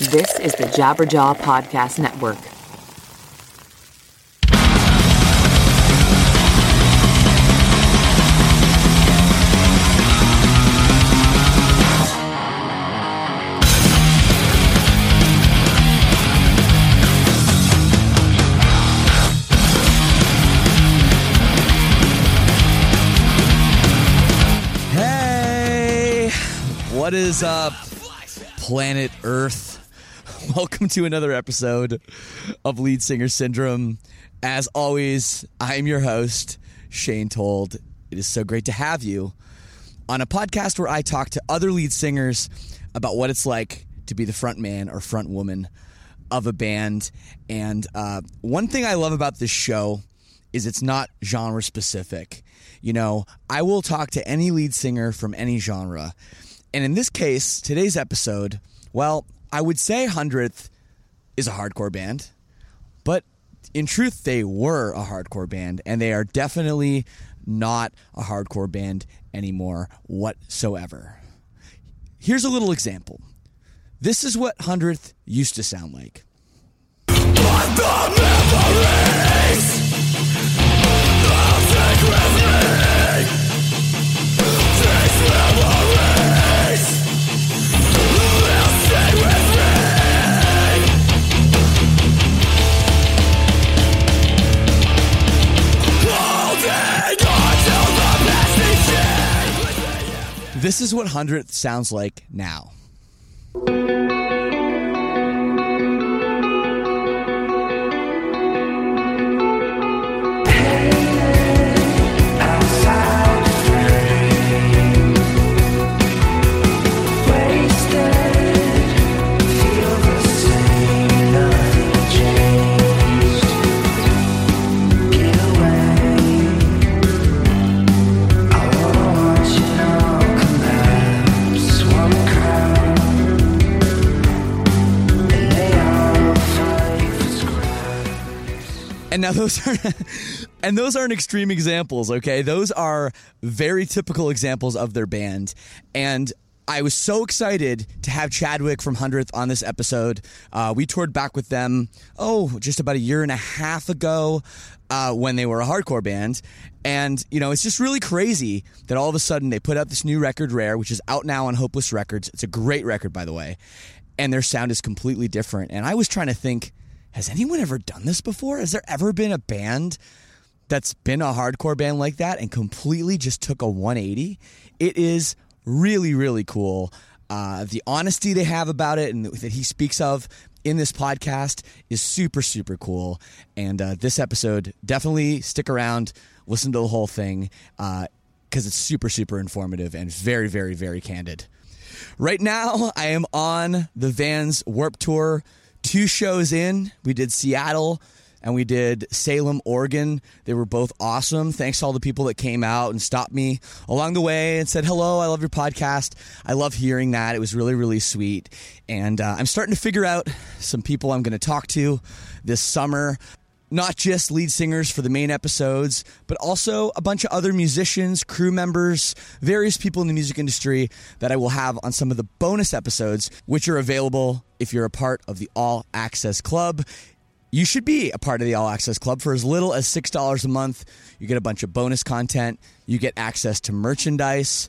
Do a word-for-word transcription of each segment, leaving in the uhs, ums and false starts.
This is the Jabberjaw Podcast Network. Hey, what is up, planet Earth? Welcome to another episode of Lead Singer Syndrome. As always, I am your host, Shane Told. It is so great to have you on a podcast where I talk to other lead singers about what it's like to be the front man or front woman of a band. And uh, one thing I love about this show is it's not genre specific. You know, I will talk to any lead singer from any genre. And in this case, today's episode, well, I would say Hundredth is a hardcore band, but in truth, they were a hardcore band, and they are definitely not a hardcore band anymore whatsoever. Here's a little example. This is what Hundredth used to sound like. But the memories I'll take with me. These memories will stay with me. Holding on till the past is. This is what Hundredth sounds like now. And now those are, and those aren't extreme examples, okay? Those are very typical examples of their band. And I was so excited to have Chadwick from Hundredth on this episode. Uh, we toured back with them, oh, just about a year and a half ago uh, when they were a hardcore band. And, you know, it's just really crazy that all of a sudden they put out this new record, Rare, which is out now on Hopeless Records. It's a great record, by the way. And their sound is completely different. And I was trying to think, has anyone ever done this before? Has there ever been a band that's been a hardcore band like that and completely just took a one eighty? It is really, really cool. Uh, the honesty they have about it and that he speaks of in this podcast is super, super cool. And uh, this episode, definitely stick around, listen to the whole thing, because uh, it's super, super informative and very, very, very candid. Right now, I am on the Vans Warped Tour. Two shows in, we did Seattle and we did Salem, Oregon. They were both awesome. Thanks to all the people that came out and stopped me along the way and said, hello, I love your podcast. I love hearing that. It was really, really sweet. And uh, I'm starting to figure out some people I'm going to talk to this summer. Not just lead singers for the main episodes, but also a bunch of other musicians, crew members, various people in the music industry that I will have on some of the bonus episodes, which are available if you're a part of the All Access Club. You should be a part of the All Access Club for as little as six dollars a month. You get a bunch of bonus content. You get access to merchandise.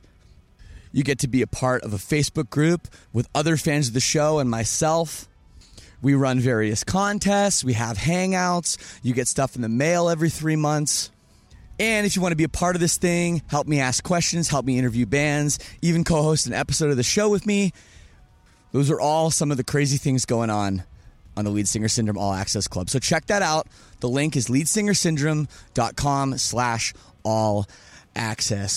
You get to be a part of a Facebook group with other fans of the show and myself. We run various contests. We have hangouts. You get stuff in the mail every three months. And if you want to be a part of this thing, help me ask questions, help me interview bands, even co-host an episode of the show with me, those are all some of the crazy things going on on the Lead Singer Syndrome All Access Club. So check that out. The link is leadsingersyndrome.com slash all access.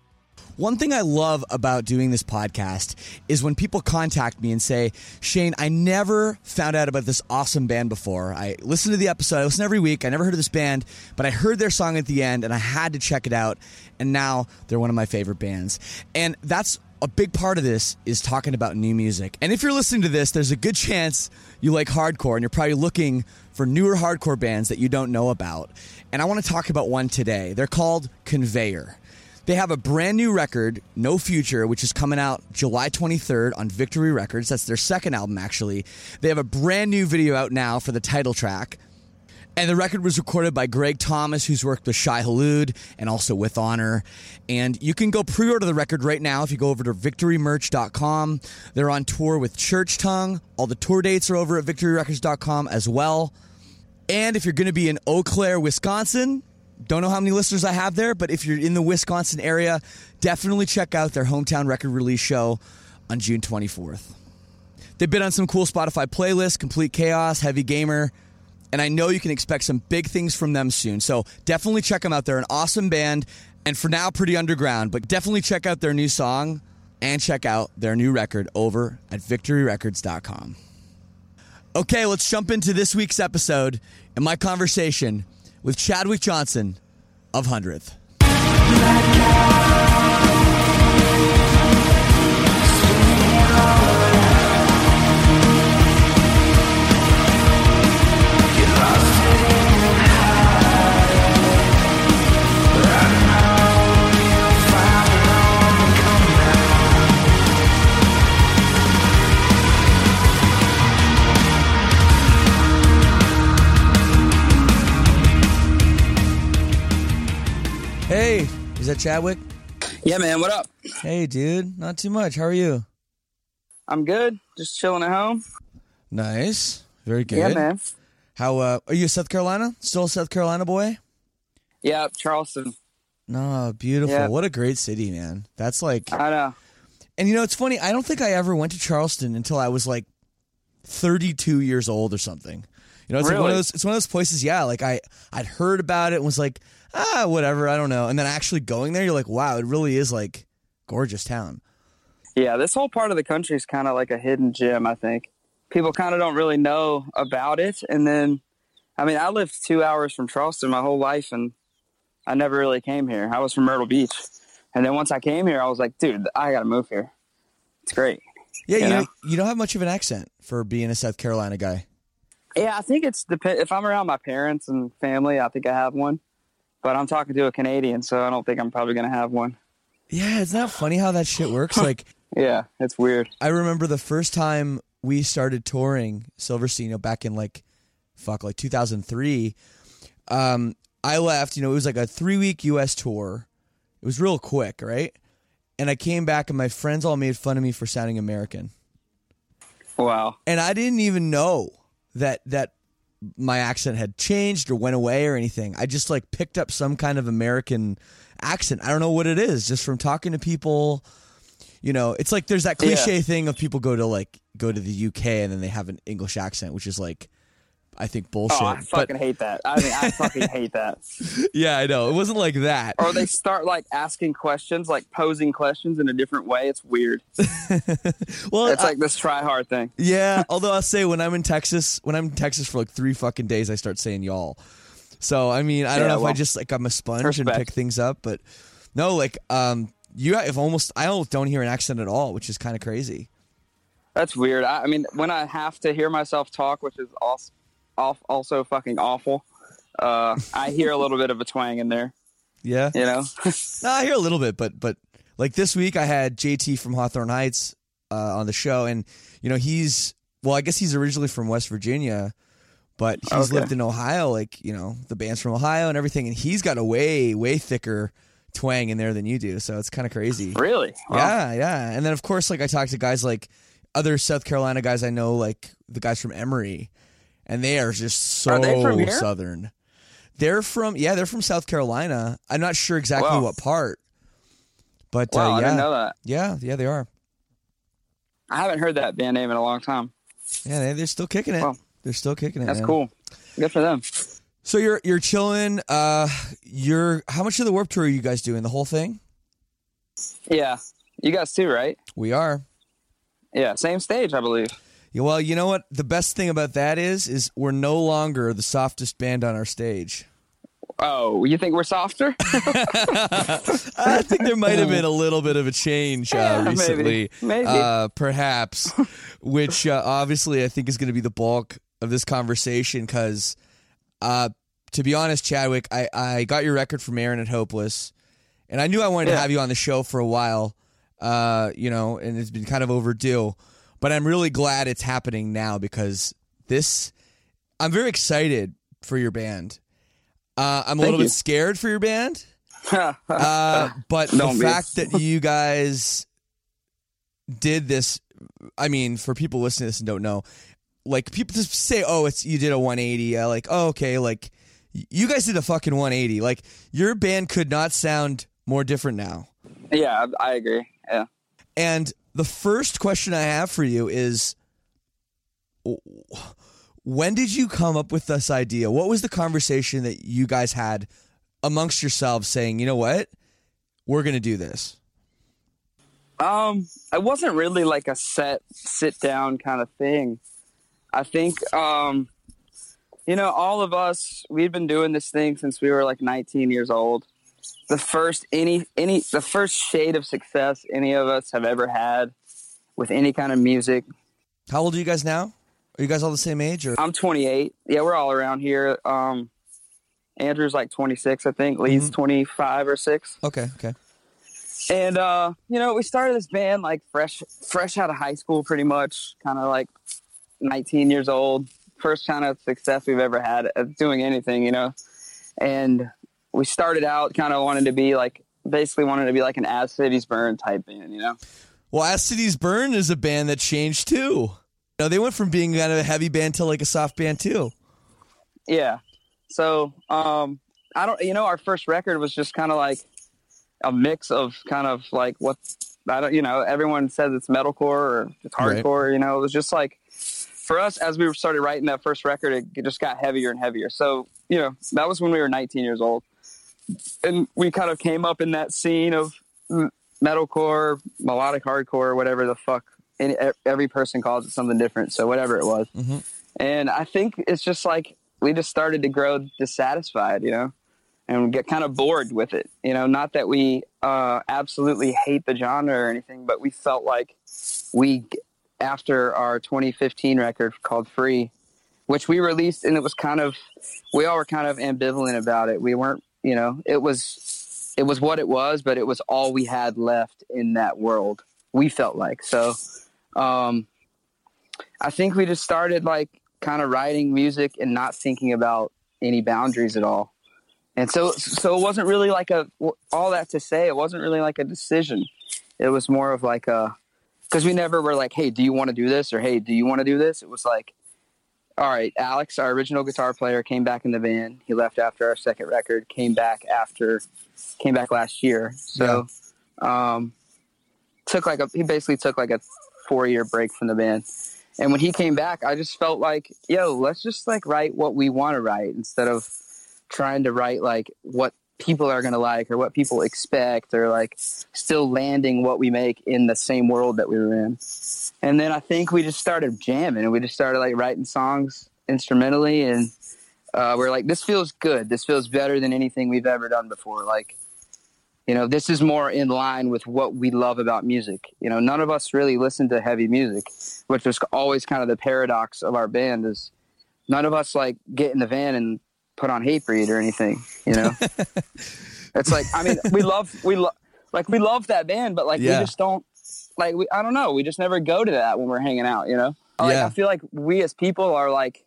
One thing I love about doing this podcast is when people contact me and say, Shane, I never found out about this awesome band before. I listen to the episode. I listen every week. I never heard of this band, but I heard their song at the end and I had to check it out. And now they're one of my favorite bands. And that's a big part of this, is talking about new music. And if you're listening to this, there's a good chance you like hardcore and you're probably looking for newer hardcore bands that you don't know about. And I want to talk about one today. They're called Conveyor. They have a brand new record, No Future, which is coming out July twenty-third on Victory Records. That's their second album, actually. They have a brand new video out now for the title track. And the record was recorded by Greg Thomas, who's worked with Shai Hulud and also with Honor. And you can go pre-order the record right now if you go over to victory merch dot com. They're on tour with Church Tongue. All the tour dates are over at victory records dot com as well. And if you're going to be in Eau Claire, Wisconsin, don't know how many listeners I have there, but if you're in the Wisconsin area, definitely check out their hometown record release show on June twenty-fourth. They've been on some cool Spotify playlists, Complete Chaos, Heavy Gamer, and I know you can expect some big things from them soon. So definitely check them out. They're an awesome band, and for now, pretty underground, but definitely check out their new song and check out their new record over at victory records dot com. Okay, let's jump into this week's episode and my conversation with Chadwick Johnson of Hundredth. Hey, is that Chadwick? Yeah, man. What up? Hey, dude. Not too much. How are you? I'm good. Just chilling at home. Nice. Very good. Yeah, man. How, uh, are you a South Carolina? Still a South Carolina boy? Yeah, Charleston. No, beautiful. Yeah. What a great city, man. That's like... I know. And you know, it's funny. I don't think I ever went to Charleston until I was like thirty-two years old or something. You know, it's Really? like one of those, it's one of those places, yeah, like I, I'd heard about it and was like, ah, whatever, I don't know. And then actually going there, you're like, wow, it really is like gorgeous town. Yeah, this whole part of the country is kind of like a hidden gem, I think. People kind of don't really know about it. And then, I mean, I lived two hours from Charleston my whole life, and I never really came here. I was from Myrtle Beach. And then once I came here, I was like, dude, I got to move here. It's great. Yeah, you, You know? know? you don't have much of an accent for being a South Carolina guy. Yeah, I think it's depend. If I'm around my parents and family, I think I have one. But I'm talking to a Canadian, so I don't think I'm probably going to have one. Yeah, it's not funny how that shit works. Like, Yeah, it's weird. I remember the first time we started touring Silverstein, you know, back in like, fuck, like two thousand three. Um, I left, you know, it was like a three week U S tour. It was real quick, right? And I came back and my friends all made fun of me for sounding American. Wow. And I didn't even know that that my accent had changed or went away or anything. I just like picked up some kind of American accent. I don't know what it is, just from talking to people. You know, it's like there's that cliche Yeah. thing of people go to like go to the U K and then they have an English accent, which is like, I think bullshit. Oh, I fucking but hate that. I mean, I fucking hate that. yeah, I know. It wasn't like that. Or they start like asking questions, like posing questions in a different way. It's weird. Well, It's I- like this try hard thing. yeah, although I'll say when I'm in Texas, when I'm in Texas for like three fucking days, I start saying y'all. So, I mean, I don't Yeah, know if I well, just like I'm a sponge respect. and pick things up, but no, like um you have almost I don't don't hear an accent at all, which is kind of crazy. That's weird. I, I mean, when I have to hear myself talk, which is also, also fucking awful, uh, I hear a little bit of a twang in there, Yeah. you know? No, I hear a little bit, but but like this week I had J T from Hawthorne Heights uh, on the show, and you know he's well, I guess he's originally from West Virginia, but he's Okay. lived in Ohio. Like you know the band's from Ohio and everything, and he's got a way way thicker twang in there than you do. So it's kind of crazy. Really? Wow. Yeah, yeah. And then of course, like I talk to guys like other South Carolina guys I know, like the guys from Emory, and they are just so Are they from here? southern. They're from yeah, they're from South Carolina. I'm not sure exactly Wow. what part, but Wow, uh, I yeah, didn't know that. yeah, yeah, they are. I haven't heard that band name in a long time. Yeah, they, they're still kicking it. Wow. They're still kicking it. That's man. cool. Good for them. So you're you're chilling. Uh, you're how much of the Warped Tour are you guys doing? The whole thing? Yeah. You guys too, right? We are. Yeah, same stage, I believe. Yeah, well, you know what? The best thing about that is, is we're no longer the softest band on our stage. Oh, you think we're softer? I think there might have been a little bit of a change uh, Yeah, maybe. recently, Maybe. Uh, perhaps, which uh, obviously I think is going to be the bulk of this conversation. Because, uh, to be honest, Chadwick, I, I got your record from Aaron at Hopeless, And I knew I wanted Yeah. to have you on the show for a while, uh, you know, and it's been kind of overdue. But I'm really glad it's happening now because this, I'm very excited for your band. Uh, I'm a Thank little you. bit scared for your band. Uh, but Don't the be. fact that you guys did this, I mean, for people listening to this and don't know, like people just say, oh, it's you did a one eighty. Uh, like, oh, okay, like you guys did a fucking one eighty. Like your band could not sound more different now. Yeah, I, I agree. Yeah. And the first question I have for you is, when did you come up with this idea? What was the conversation that you guys had amongst yourselves saying, you know what, we're going to do this? Um, it wasn't really like a set sit down kind of thing. I think, um, you know, all of us, we've been doing this thing since we were like nineteen years old. The first, any, any, the first shade of success any of us have ever had with any kind of music. How old are you guys now? Are you guys all the same age? Or? I'm twenty-eight. Yeah, we're all around here. Um, Andrew's like twenty-six, I think. Lee's Mm-hmm. twenty-five or six. Okay, okay. And, uh, you know, we started this band like fresh, fresh out of high school, pretty much, kind of like nineteen years old. First kind of success we've ever had at doing anything, you know. And we started out kind of wanted to be like, basically wanted to be like an As Cities Burn type band, you know. Well, As Cities Burn is a band that changed too. You know, they went from being kind of a heavy band to like a soft band too. Yeah. So, um, I don't, you know, our first record was just kind of like a mix of kind of like what, I don't, you know, everyone says it's metalcore or it's hardcore, right. You know, it was just like, for us, as we started writing that first record, it, it just got heavier and heavier. So, you know, that was when we were nineteen years old. And we kind of came up in that scene of metalcore, melodic hardcore, whatever the fuck. And every person calls it something different. So whatever it was. Mm-hmm. And I think it's just like, we just started to grow dissatisfied, you know, and get kind of bored with it. You know, not that we uh, absolutely hate the genre or anything, but we felt like we, after our twenty fifteen record called Free, which we released, and it was kind of, we all were kind of ambivalent about it. We weren't, you know, it was, it was what it was, but it was all we had left in that world. We felt like, so um, I think we just started like kind of writing music and not thinking about any boundaries at all. And so, so it wasn't really like a, all that to say, it wasn't really like a decision. It was more of like a, because we never were like, hey, do you want to do this? Or, hey, do you want to do this? It was like, all right, Alex, our original guitar player, came back in the band. He left after our second record, came back after, came back last year. So, yeah. um, took like a, he basically took like a four year break from the band. And when he came back, I just felt like, yo, let's just like write what we want to write instead of trying to write like what people are going to like or what people expect or like still landing what we make in the same world that we were in. And then I think we just started jamming and we just started like writing songs instrumentally. And uh, we're like, this feels good. This feels better than anything we've ever done before. Like, you know, this is more in line with what we love about music. You know, none of us really listen to heavy music, which was always kind of the paradox of our band is none of us like get in the van and put on Hatebreed or anything, you know. It's like, I mean, we love, we love, like, we love that band, but like, yeah. we just don't, like, we, I don't know, we just never go to that when we're hanging out, you know. Like, yeah. I feel like we as people are like,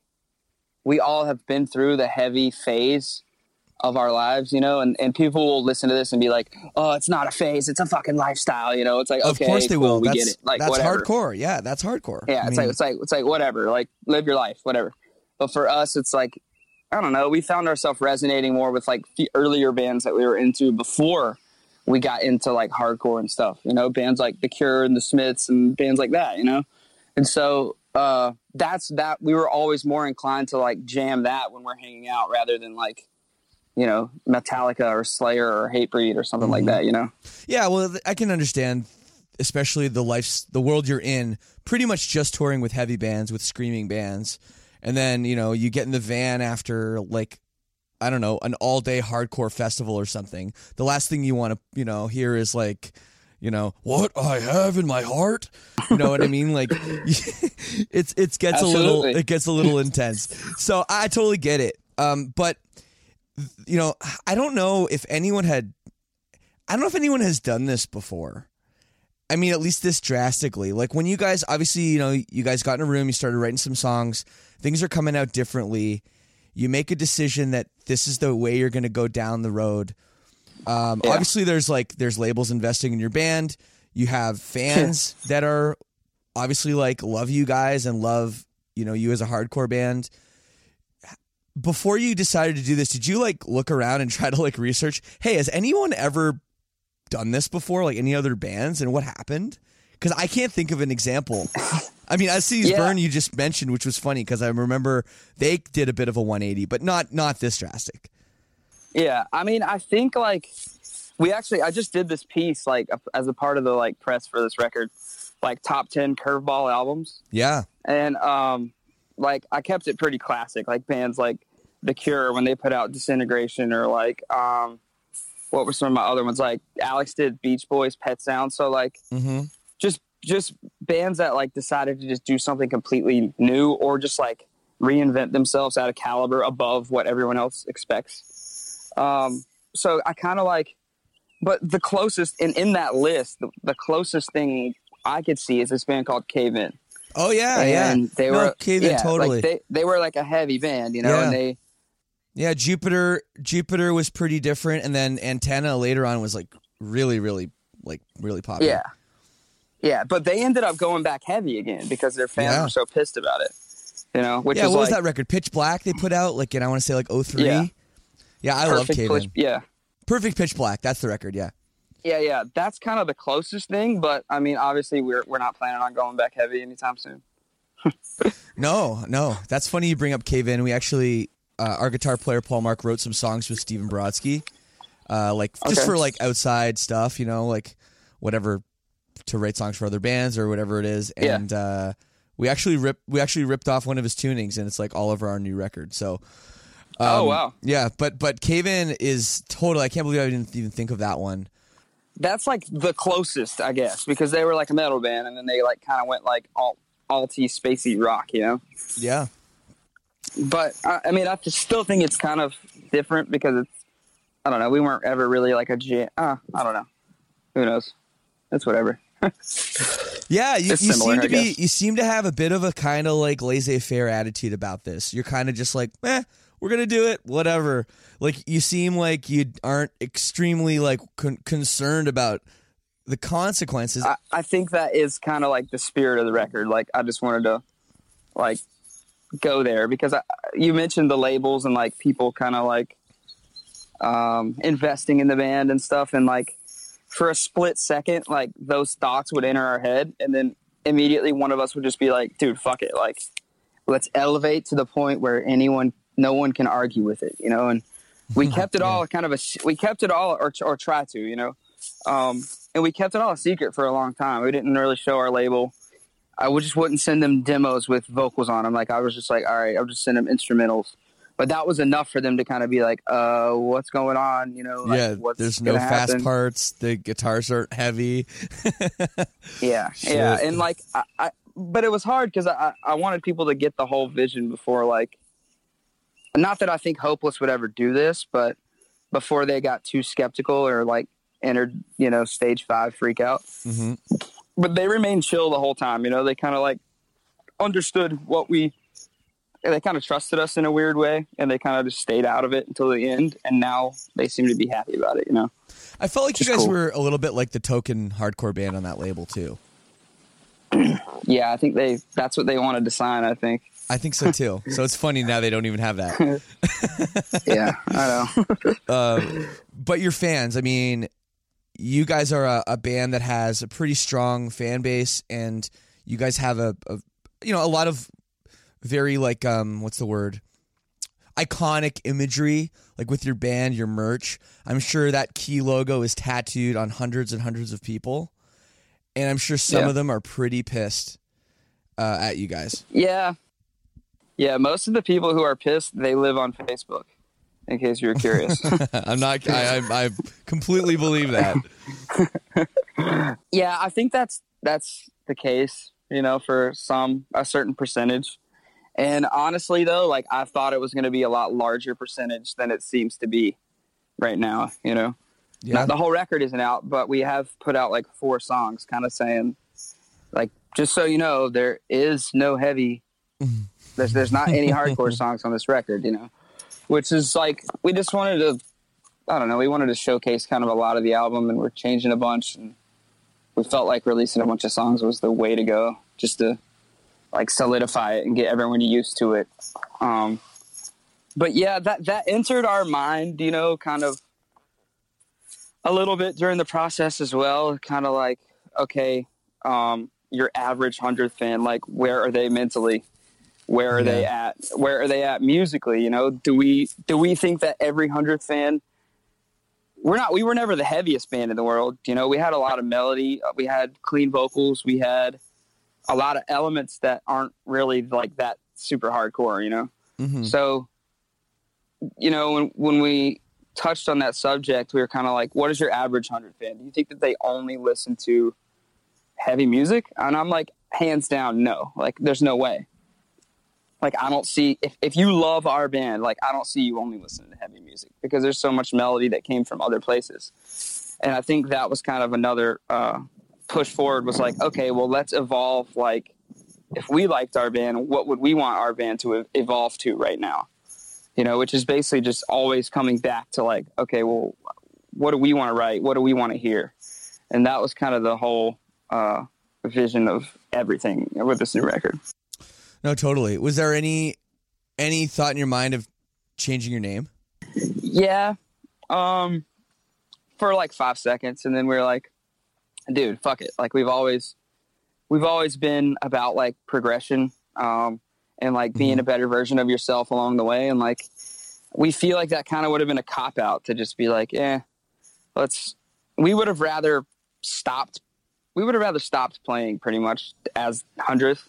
we all have been through the heavy phase of our lives, you know, and, and people will listen to this and be like, oh, it's not a phase, it's a fucking lifestyle, you know. It's like, okay, of course they cool, will. We that's, get it. Like, that's whatever. hardcore. Yeah, that's hardcore. Yeah, I it's mean, like, it's like, it's like, whatever, like, live your life, whatever. But for us, it's like, I don't know, we found ourselves resonating more with like the earlier bands that we were into before we got into like hardcore and stuff, you know, bands like The Cure and The Smiths and bands like that, you know. And so uh, that's that we were always more inclined to like jam that when we're hanging out rather than like, you know, Metallica or Slayer or Hatebreed or something mm-hmm. like that, you know? Yeah, well, I can understand, especially the life, the world you're in, pretty much just touring with heavy bands, with screaming bands. And then, you know, you get in the van after, like, I don't know, an all-day hardcore festival or something. The last thing you want to, you know, hear is, like, you know, what I have in my heart. You know what I mean? Like, it's it gets Absolutely. a little it gets a little intense. So I totally get it. Um, but, you know, I don't know if anyone had, I don't know if anyone has done this before. I mean, at least this drastically. Like when you guys, obviously, you know, you guys got in a room, you started writing some songs, things are coming out differently. You make a decision that this is the way you're going to go down the road. Um, yeah. Obviously, there's like there's labels investing in your band. You have fans that are obviously like love you guys and love, you know, you as a hardcore band. Before you decided to do this, did you like look around and try to like research, hey, has anyone ever done this before, like any other bands, and what happened? Because I can't think of an example. I mean, As Cities yeah. Burn you just mentioned, which was funny because I remember they did a bit of a one eighty, but not not this drastic. Yeah, I mean, I think like we actually, I just did this piece like as a part of the like press for this record, like top ten curveball albums. Yeah, and um, like I kept it pretty classic, like bands like The Cure when they put out Disintegration, or like um, what were some of my other ones? Like Alex did Beach Boys, Pet Sound. So like mm-hmm. just just bands that like decided to just do something completely new, or just like reinvent themselves at a caliber above what everyone else expects. Um, so I kind of like, but the closest in, in that list, the, the closest thing I could see is this band called Cave In. Oh yeah, and yeah. They no, were Cave In, yeah, totally. Like they they were like a heavy band, you know, Yeah. and they Yeah, Jupiter Jupiter was pretty different, and then Antenna later on was like really, really, like really popular. yeah, yeah. But they ended up going back heavy again because their fans Yeah. were so pissed about it, you know. Which yeah, was what was like, that record? Pitch Black they put out, like, and I want to say like oh three. Yeah. Yeah, I love Perfect Cave Pitch- In. Yeah, Perfect Pitch Black, that's the record, yeah. yeah, yeah. That's kind of the closest thing, but I mean, obviously, we're we're not planning on going back heavy anytime soon. No, no. That's funny you bring up Cave In. We actually, uh, our guitar player Paul Mark wrote some songs with Steven Brodsky, uh, like just Okay. for like outside stuff, you know, like whatever, to write songs for other bands or whatever it is. Yeah. And uh, we actually ripped we actually ripped off one of his tunings, and it's like all over our new record. So, um, Oh, wow. yeah. But but Cave In is total. I can't believe I didn't even think of that one. That's like the closest, I guess, because they were like a metal band, and then they like kind of went like alt alty spacey rock, you know. Yeah. But I, I mean, I just still think it's kind of different because it's, I don't know, we weren't ever really like a jam. Uh, I don't know. Who knows? It's whatever. Yeah, you, you It's similar, seem to I be guess. you seem to have a bit of a kind of like laissez-faire attitude about this. You're kind of just like, eh, we're gonna do it, whatever. Like you seem like you aren't extremely like con- concerned about the consequences. I, I think that is kind of like the spirit of the record. Like, I just wanted to like go there because I, you mentioned the labels and like people kind of like um, investing in the band and stuff, and like for a split second, like those thoughts would enter our head, and then immediately one of us would just be like, dude, fuck it. Like, let's elevate to the point where anyone, no one can argue with it, you know? And we kept it all kind of a, we kept it all or, or try to, you know? Um, and we kept it all a secret for a long time. We didn't really show our label. I would just wouldn't send them demos with vocals on them. Like, I was just like, all right, I'll just send them instrumentals. But that was enough for them to kind of be like, uh, what's going on? You know, like, yeah, what's there's no gonna fast happen? parts. The guitars aren't heavy. Yeah, yeah, and like, I, I but it was hard because I, I wanted people to get the whole vision before, like, not that I think Hopeless would ever do this, but before they got too skeptical or like entered, you know, stage five freak out. Mm-hmm. But they remained chill the whole time. You know, they kind of like understood what we. They kind of trusted us in a weird way, and they kind of just stayed out of it until the end. And now they seem to be happy about it. You know, I felt like Just you guys cool. were a little bit like the token hardcore band on that label too. yeah, I think they. That's what they wanted to sign. I think. I think so too. So it's funny now they don't even have that. Yeah, I know. uh, but your fans, I mean, you guys are a, a band that has a pretty strong fan base, and you guys have a, a you know, a lot of very like um, what's the word? Iconic imagery, like with your band, your merch. I'm sure that key logo is tattooed on hundreds and hundreds of people, and I'm sure some Yeah. of them are pretty pissed uh, at you guys. Yeah. Yeah, most of the people who are pissed, they live on Facebook, in case you were curious. I'm not. I, I, I completely believe that. Yeah, I think that's that's the case, you know, for some, a certain percentage. And honestly, though, like, I thought it was going to be a lot larger percentage than it seems to be right now, you know. Yeah. Not, the whole record isn't out, but we have put out like four songs kind of saying, like, just so you know, there is no heavy, there's, there's not any hardcore songs on this record, you know, which is like, we just wanted to, I don't know, we wanted to showcase kind of a lot of the album, and we're changing a bunch, and we felt like releasing a bunch of songs was the way to go, just to like solidify it and get everyone used to it. Um, but yeah, that, that entered our mind, you know, kind of a little bit during the process as well. Kind of like, okay, um, your average hundredth fan, like, where are they mentally? Where are yeah. they at? Where are they at musically? You know, do we, do we think that every hundredth fan, we're not, we were never the heaviest band in the world. You know, we had a lot of melody, we had clean vocals, we had a lot of elements that aren't really like that super hardcore, you know? Mm-hmm. So, you know, when, when we touched on that subject, we were kind of like, what is your average hundred fan? Do you think that they only listen to heavy music? And I'm like, hands down, no. Like, there's no way. Like, I don't see, if, if you love our band, like, I don't see you only listening to heavy music, because there's so much melody that came from other places. And I think that was kind of another uh, push forward, was like, okay, well, let's evolve. Like, if we liked our band, what would we want our band to evolve to right now? You know, which is basically just always coming back to like, okay, well, what do we want to write? What do we want to hear? And that was kind of the whole uh, vision of everything with this new record. No, totally. Was there any any thought in your mind of changing your name? Yeah, um, for like five seconds, and then we were like, "Dude, fuck it!" Like, we've always we've always been about like progression, um, and like being mm-hmm. a better version of yourself along the way, and like we feel like that kind of would have been a cop out to just be like, "Eh, let's." We would have rather stopped. We would have rather stopped playing pretty much as hundredth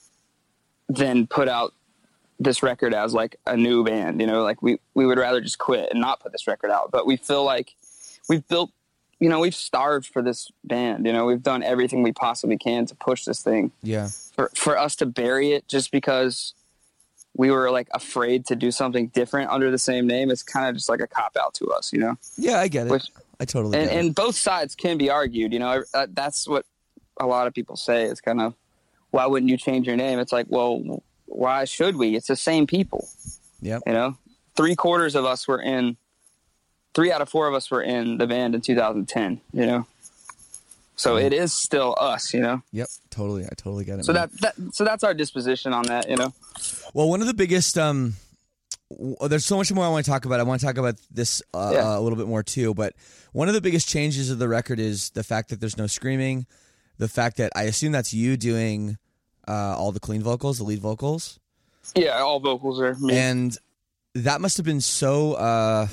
than put out this record as like a new band, you know, like we, we would rather just quit and not put this record out. But we feel like we've built, you know, we've starved for this band, you know, we've done everything we possibly can to push this thing. Yeah. For, for us to bury it just because we were like afraid to do something different under the same name, it's kind of just like a cop out to us, you know? Yeah, I get it. Which, I totally and, get it. And both sides can be argued, you know, uh, that's what a lot of people say. It's kind of, why wouldn't you change your name? It's like, well, why should we? It's the same people. Yeah. You know, three quarters of us were in, three out of four of us were in the band in two thousand ten, you know? So it is still us, you know? Yep. Totally. I totally get it. So man. that, that, so that's our disposition on that, you know? Well, one of the biggest, um, w- there's so much more I want to talk about. I want to talk about this uh, Yeah. uh, a little bit more too, but one of the biggest changes of the record is the fact that there's no screaming. The fact that I assume that's you doing uh, all the clean vocals, the lead vocals. Yeah, all vocals are me. And that must have been so, uh,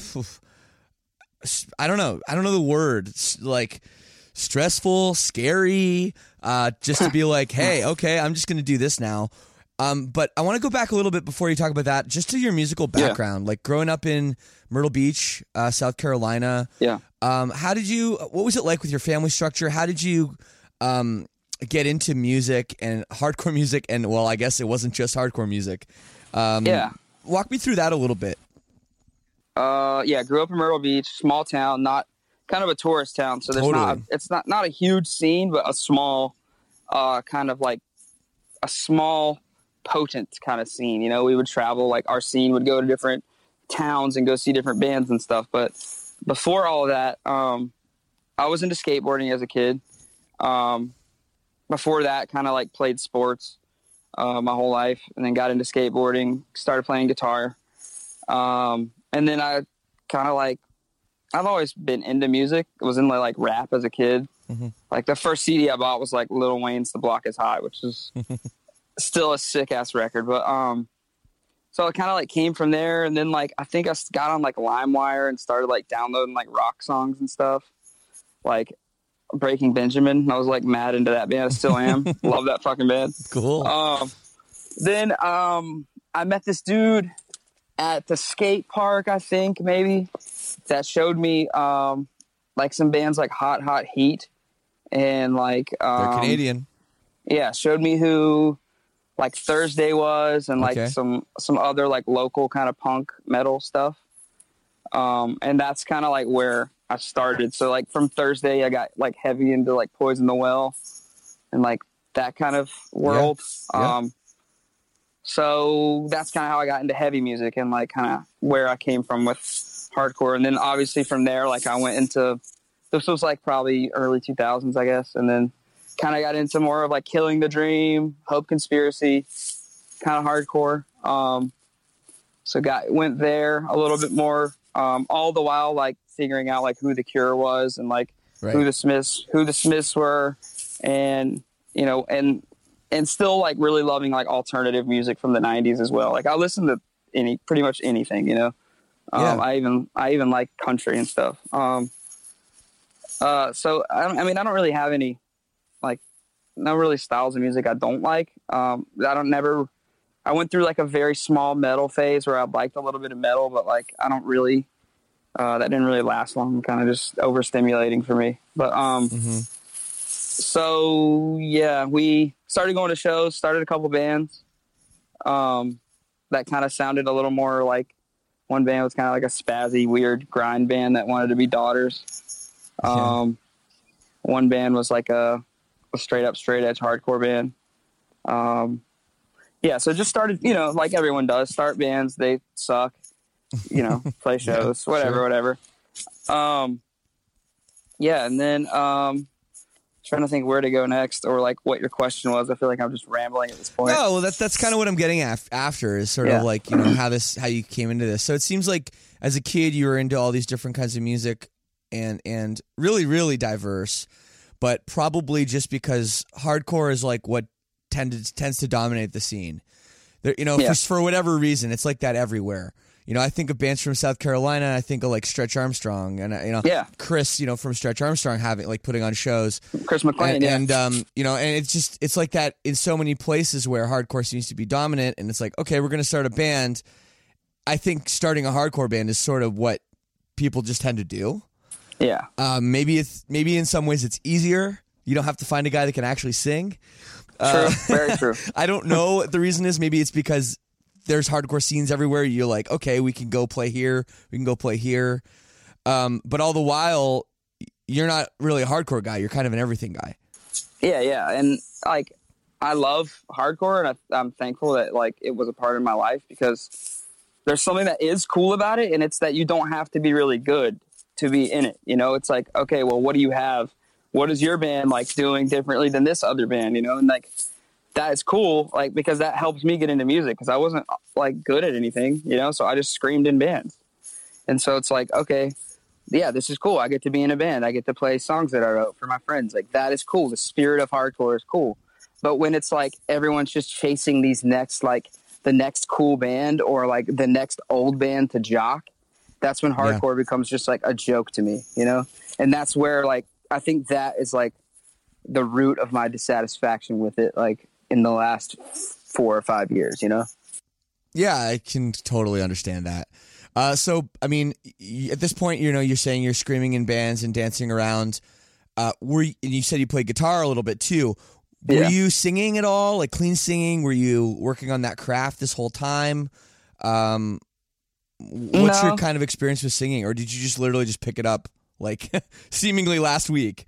I don't know. I don't know the word. It's like stressful, scary, uh, just to be like, hey, okay, I'm just going to do this now. Um, but I want to go back a little bit before you talk about that, just to your musical background, yeah. like growing up in Myrtle Beach, uh, South Carolina. Yeah. Um, how did you, what was it like with your family structure? How did you um, get into music and hardcore music? And well, I guess it wasn't just hardcore music. Um, yeah. Walk me through that a little bit. Uh, yeah, grew up in Myrtle Beach, small town, not kind of a tourist town. So there's Totally. not, it's not, not a huge scene, but a small, uh, kind of like a small, potent kind of scene. You know, we would travel, like our scene would go to different towns and go see different bands and stuff. But before all of that, um, I was into skateboarding as a kid. Um, before that, kind of like played sports uh, my whole life, and then got into skateboarding, started playing guitar. Um, and then I kind of like, I've always been into music. I was into like rap as a kid. Mm-hmm. Like the first C D I bought was like Lil Wayne's The Block Is High, which is still a sick ass record. But, um, so it kind of like came from there. And then like, I think I got on like LimeWire and started like downloading like rock songs and stuff, like Breaking Benjamin. I was like mad into that band. I still am. Love that fucking band. Cool. Um, then, um, I met this dude at the skate park, I think maybe, that showed me, um, like some bands like Hot Hot Heat and like, um, They're Canadian. Yeah. Showed me who like Thursday was and like Okay. some, some other like local kind of punk metal stuff. Um, and that's kind of like where I started. So like from Thursday, I got like heavy into like Poison the Well and like that kind of world. Yeah. Yeah. Um, so that's kind of how I got into heavy music and like kind of where I came from with hardcore. And then obviously from there, like I went into, this was like probably early two thousands, I guess. And then kind of got into more of like Killing the Dream, Hope Conspiracy, kind of hardcore. Um, so got, went there a little bit more, um, all the while like figuring out like who The Cure was and like Right. who the Smiths, who the Smiths were. And, you know, and, and still like really loving like alternative music from the nineties as well. Like I listen to any, pretty much anything, you know? Um, Yeah. I even, I even like country and stuff. Um, uh, so I, don't, I mean, I don't really have any, like, no really styles of music I don't like. Um, I don't never, I went through like a very small metal phase where I liked a little bit of metal, but like, I don't really, uh, that didn't really last long, kind of just overstimulating for me. But, um, Mm-hmm. so yeah, we started going to shows, started a couple bands, um, that kind of sounded a little more like, one band was kind of like a spazzy, weird grind band that wanted to be Daughters. Um, yeah. One band was like a, a straight up, straight edge hardcore band. Um, yeah, so just started, you know, like everyone does, start bands, they suck, you know, play shows, yeah, whatever, sure. whatever. Um, yeah, and then um, trying to think where to go next or like what your question was. I feel like I'm just rambling at this point. No, well, that's that's kind of what I'm getting af- after is sort yeah. of like, you know, how this how you came into this. So it seems like as a kid you were into all these different kinds of music and and really really diverse, but probably just because hardcore is like what tended tends to dominate the scene. There, you know, yeah. for, for whatever reason, it's like that everywhere. You know, I think of bands from South Carolina. I think of like Stretch Armstrong, and you know, yeah. Chris, you know, from Stretch Armstrong having like putting on shows. Chris McLean, and, yeah. and um, you know, and it's just it's like that in so many places where hardcore seems to be dominant, and it's like, okay, we're going to start a band. I think starting a hardcore band is sort of what people just tend to do. Yeah. Um, maybe it's maybe in some ways it's easier. You don't have to find a guy that can actually sing. True, uh, very true. I don't know what the reason is. Maybe it's because there's hardcore scenes everywhere. You're like, okay, we can go play here. We can go play here. Um, but all the while, you're not really a hardcore guy. You're kind of an everything guy. Yeah, yeah. And like, I love hardcore, and I, I'm thankful that like it was a part of my life because there's something that is cool about it, and it's that you don't have to be really good to be in it. You know, it's like, okay, well, what do you have? What is your band like doing differently than this other band? You know, and like, that is cool, like, because that helps me get into music because I wasn't like good at anything, you know, so I just screamed in bands. And so it's like, okay, yeah, this is cool. I get to be in a band. I get to play songs that I wrote for my friends. Like, that is cool. The spirit of hardcore is cool. But when it's like everyone's just chasing these next, like the next cool band or like the next old band to jock, that's when hardcore yeah. becomes just like a joke to me, you know? And that's where like, I think that is like the root of my dissatisfaction with it. Like, in the last four or five years, you know? Yeah, I can totally understand that. Uh, so, I mean, at this point, you know, you're saying you're screaming in bands and dancing around. Uh, were you, and you said you played guitar a little bit too. Were yeah. you singing at all, like clean singing? Were you working on that craft this whole time? Um, what's no. your kind of experience with singing? Or did you just literally just pick it up like seemingly last week?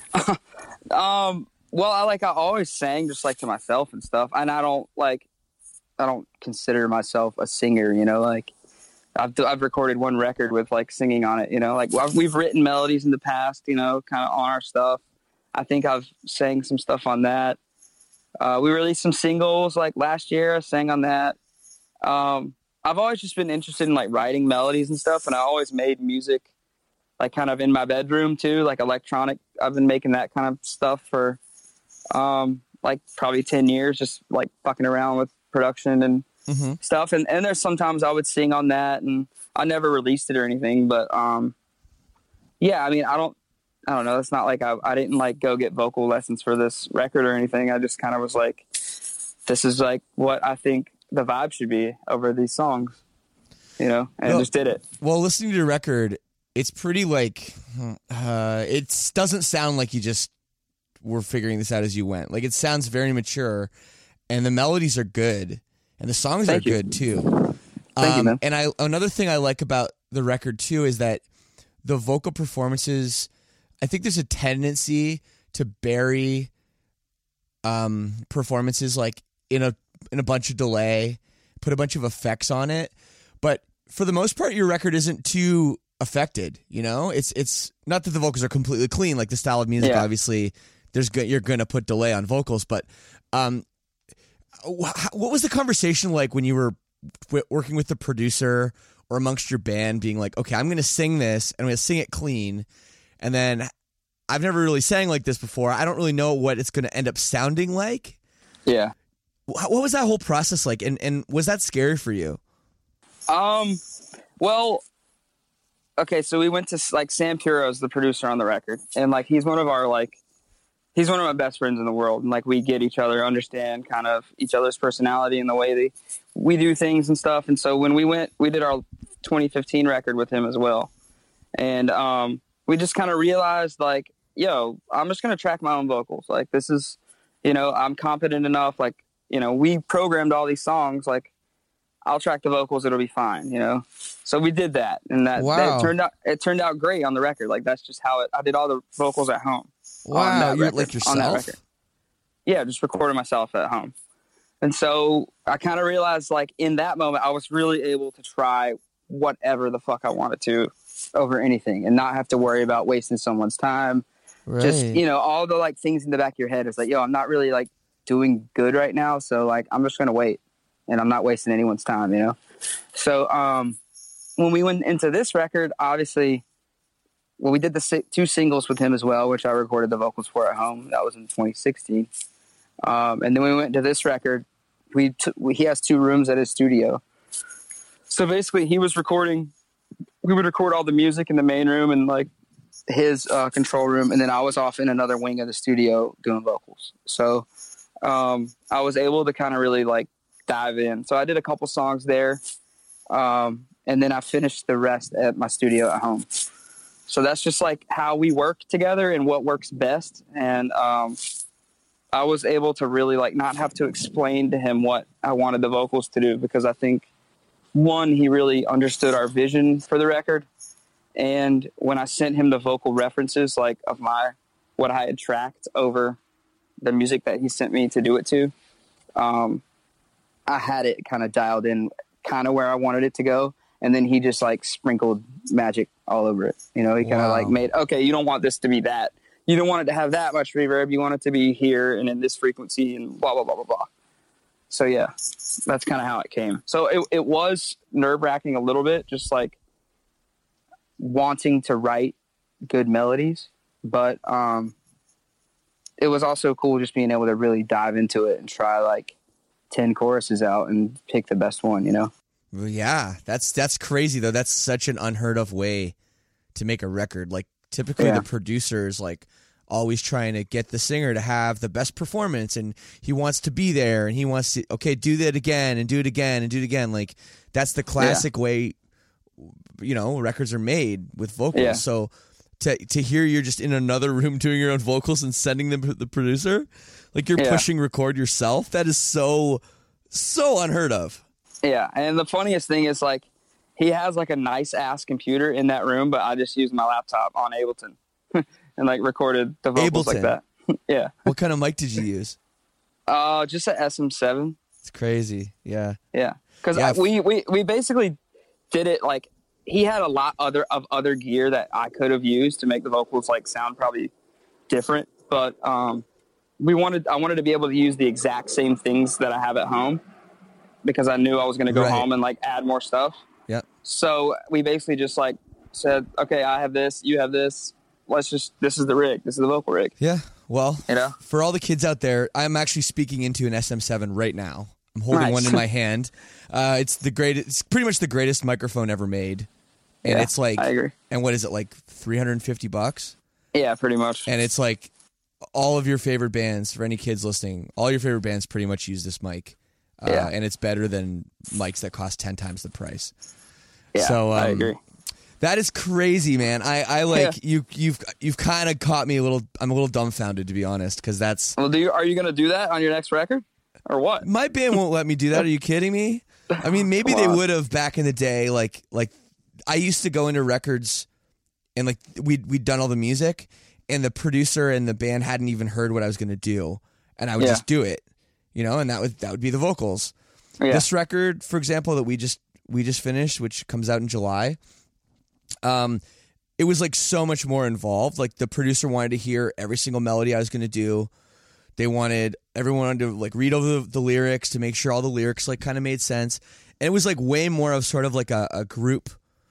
um, Well, I like I always sang just like to myself and stuff, and I don't like I don't consider myself a singer, you know. Like I've I've recorded one record with like singing on it, you know. Like we've written melodies in the past, you know, kind of on our stuff. I think I've sang some stuff on that. Uh, we released some singles like last year. I sang on that. Um, I've always just been interested in like writing melodies and stuff, and I always made music like kind of in my bedroom too, like electronic. I've been making that kind of stuff for. Um, like probably ten years, just like fucking around with production and mm-hmm. stuff. And, and there's sometimes I would sing on that, and I never released it or anything, but, um, yeah, I mean, I don't, I don't know. It's not like I, I didn't like go get vocal lessons for this record or anything. I just kind of was like, this is like what I think the vibe should be over these songs, you know, and well, just did it. Well, listening to your record, it's pretty like, uh, it doesn't sound like you just, we're figuring this out as you went. Like, it sounds very mature, and the melodies are good, and the songs Thank are you. good too. Thank um, you, man. And I another thing I like about the record too is that the vocal performances, I think there's a tendency to bury um, performances like in a in a bunch of delay, put a bunch of effects on it. But for the most part, your record isn't too affected. You know, it's it's not that the vocals are completely clean. Like the style of music, Yeah. obviously, there's go- you're going to put delay on vocals. But um, wh- what was the conversation like when you were w- working with the producer or amongst your band, being like, okay, I'm going to sing this and I'm going to sing it clean, and then I've never really sang like this before. I don't really know what it's going to end up sounding like. Yeah. Wh- What was that whole process like, and and was that scary for you? Um, well, okay, so we went to like Sam Puro's the producer on the record, and like he's one of our like he's one of my best friends in the world, and like we get each other, understand kind of each other's personality and the way they we do things and stuff. And so when we went, we did our twenty fifteen record with him as well, and um, we just kind of realized like, yo, I'm just gonna track my own vocals. Like this is, you know, I'm confident enough. Like, you know, we programmed all these songs. Like, I'll track the vocals, it'll be fine, you know? So we did that, and that, Wow. that turned out, it turned out great on the record. Like, that's just how it, I did all the vocals at home. on Wow, that you record, like on that yourself? record. Yeah, just recording myself at home. And so I kind of realized, like, in that moment, I was really able to try whatever the fuck I wanted to over anything and not have to worry about wasting someone's time. Right. Just, you know, all the, like, things in the back of your head is like, yo, I'm not really, like, doing good right now, so, like, I'm just going to wait. And I'm not wasting anyone's time, you know? So um, when we went into this record, obviously, well, we did the si- two singles with him as well, which I recorded the vocals for at home. That was in twenty sixteen. Um, and then we went to this record. We, t- we He has two rooms at his studio. So basically, he was recording. We would record all the music in the main room and, like, his uh, control room. And then I was off in another wing of the studio doing vocals. So um, I was able to kind of really, like, dive in. So I did a couple songs there, um, and then I finished the rest at my studio at home. So that's just like how we work together and what works best. And um, I was able to really like not have to explain to him what I wanted the vocals to do, because I think, one, he really understood our vision for the record. And when I sent him the vocal references, like of my, what I had tracked over the music that he sent me to do it to, um, I had it kind of dialed in kind of where I wanted it to go. And then he just like sprinkled magic all over it. You know, he kind of Wow. like made, okay, you don't want this to be that. You don't want it to have that much reverb. You want it to be here and in this frequency and blah, blah, blah, blah, blah. So yeah, that's kind of how it came. So it, it was nerve wracking a little bit, just like wanting to write good melodies. But um, it was also cool just being able to really dive into it and try like ten choruses out and pick the best one, you know? Well, yeah, that's that's crazy though. That's such an unheard of way to make a record. Like typically Yeah. the producer's like always trying to get the singer to have the best performance, and he wants to be there, and he wants to, okay, do that again and do it again and do it again. Like that's the classic way, you know, records are made with vocals. Yeah. So to to hear you're just in another room doing your own vocals and sending them to the producer, like you're Yeah. pushing record yourself. That is so so unheard of. Yeah. And the funniest thing is like, he has like a nice ass computer in that room, but I just used my laptop on Ableton and like recorded the vocals Ableton. like that. Yeah. What kind of mic did you use? Uh, just a S M seven. It's crazy. Yeah. Yeah. Cause Yeah, I, if- we, we, we basically did it like, he had a lot other of other gear that I could have used to make the vocals like sound probably different. But, um, we wanted, I wanted to be able to use the exact same things that I have at home, because I knew I was going to go Right. home and like add more stuff. Yep. So we basically just like said, okay, I have this, you have this. Let's just, this is the rig. This is the vocal rig. Yeah. Well, You know? for all the kids out there, I'm actually speaking into an S M seven right now. I'm holding Nice. one in my hand. Uh, it's the greatest. It's pretty much the greatest microphone ever made, and Yeah, it's like, I agree. and what is it, like three hundred fifty bucks? Yeah, pretty much. And it's like all of your favorite bands, for any kids listening, all your favorite bands pretty much use this mic. Uh, Yeah. And it's better than mics that cost ten times the price. Yeah, so, I um, agree. That is crazy, man. I, I like Yeah. you. You've you've kind of caught me a little. I'm a little dumbfounded, to be honest, because that's Well, do you, are you going to do that on your next record or what? my band won't let me do that. Are you kidding me? I mean, maybe Come they on. would have back in the day. Like like I used to go into records and like we we'd done all the music, and the producer and the band hadn't even heard what I was going to do, and I would Yeah. just do it, you know, and that would that would be the vocals. Yeah. This record, for example, that we just we just finished, which comes out in July, um, it was like so much more involved. Like the producer wanted to hear every single melody I was going to do. They wanted everyone wanted to like read over the, the lyrics to make sure all the lyrics like kind of made sense, and it was like way more of sort of like a, a group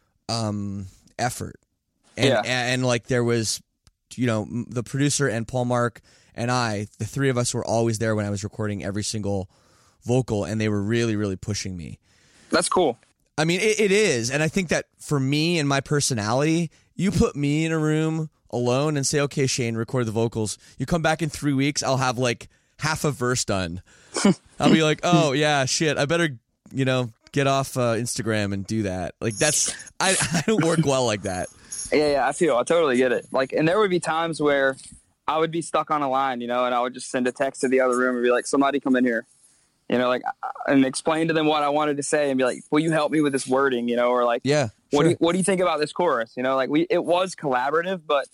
um, effort. And, Yeah. and and like there was, you know, m- the producer and Paul Mark and I, the three of us were always there when I was recording every single vocal, and they were really, really pushing me. That's cool. I mean, it, it is, and I think that for me and my personality, you put me in a room alone and say, okay, Shane, record the vocals. You come back in three weeks, I'll have like half a verse done. I'll be like, oh yeah, shit, I better, you know, get off uh, Instagram and do that. Like that's, I, I don't work well like that. Yeah, yeah, I feel, I totally get it. Like, and there would be times where I would be stuck on a line, you know, and I would just send a text to the other room and be like, somebody come in here, you know, like, and explain to them what I wanted to say and be like, will you help me with this wording, you know, or like, Yeah. what sure. do you, what do you think about this chorus? You know, like we, it was collaborative, but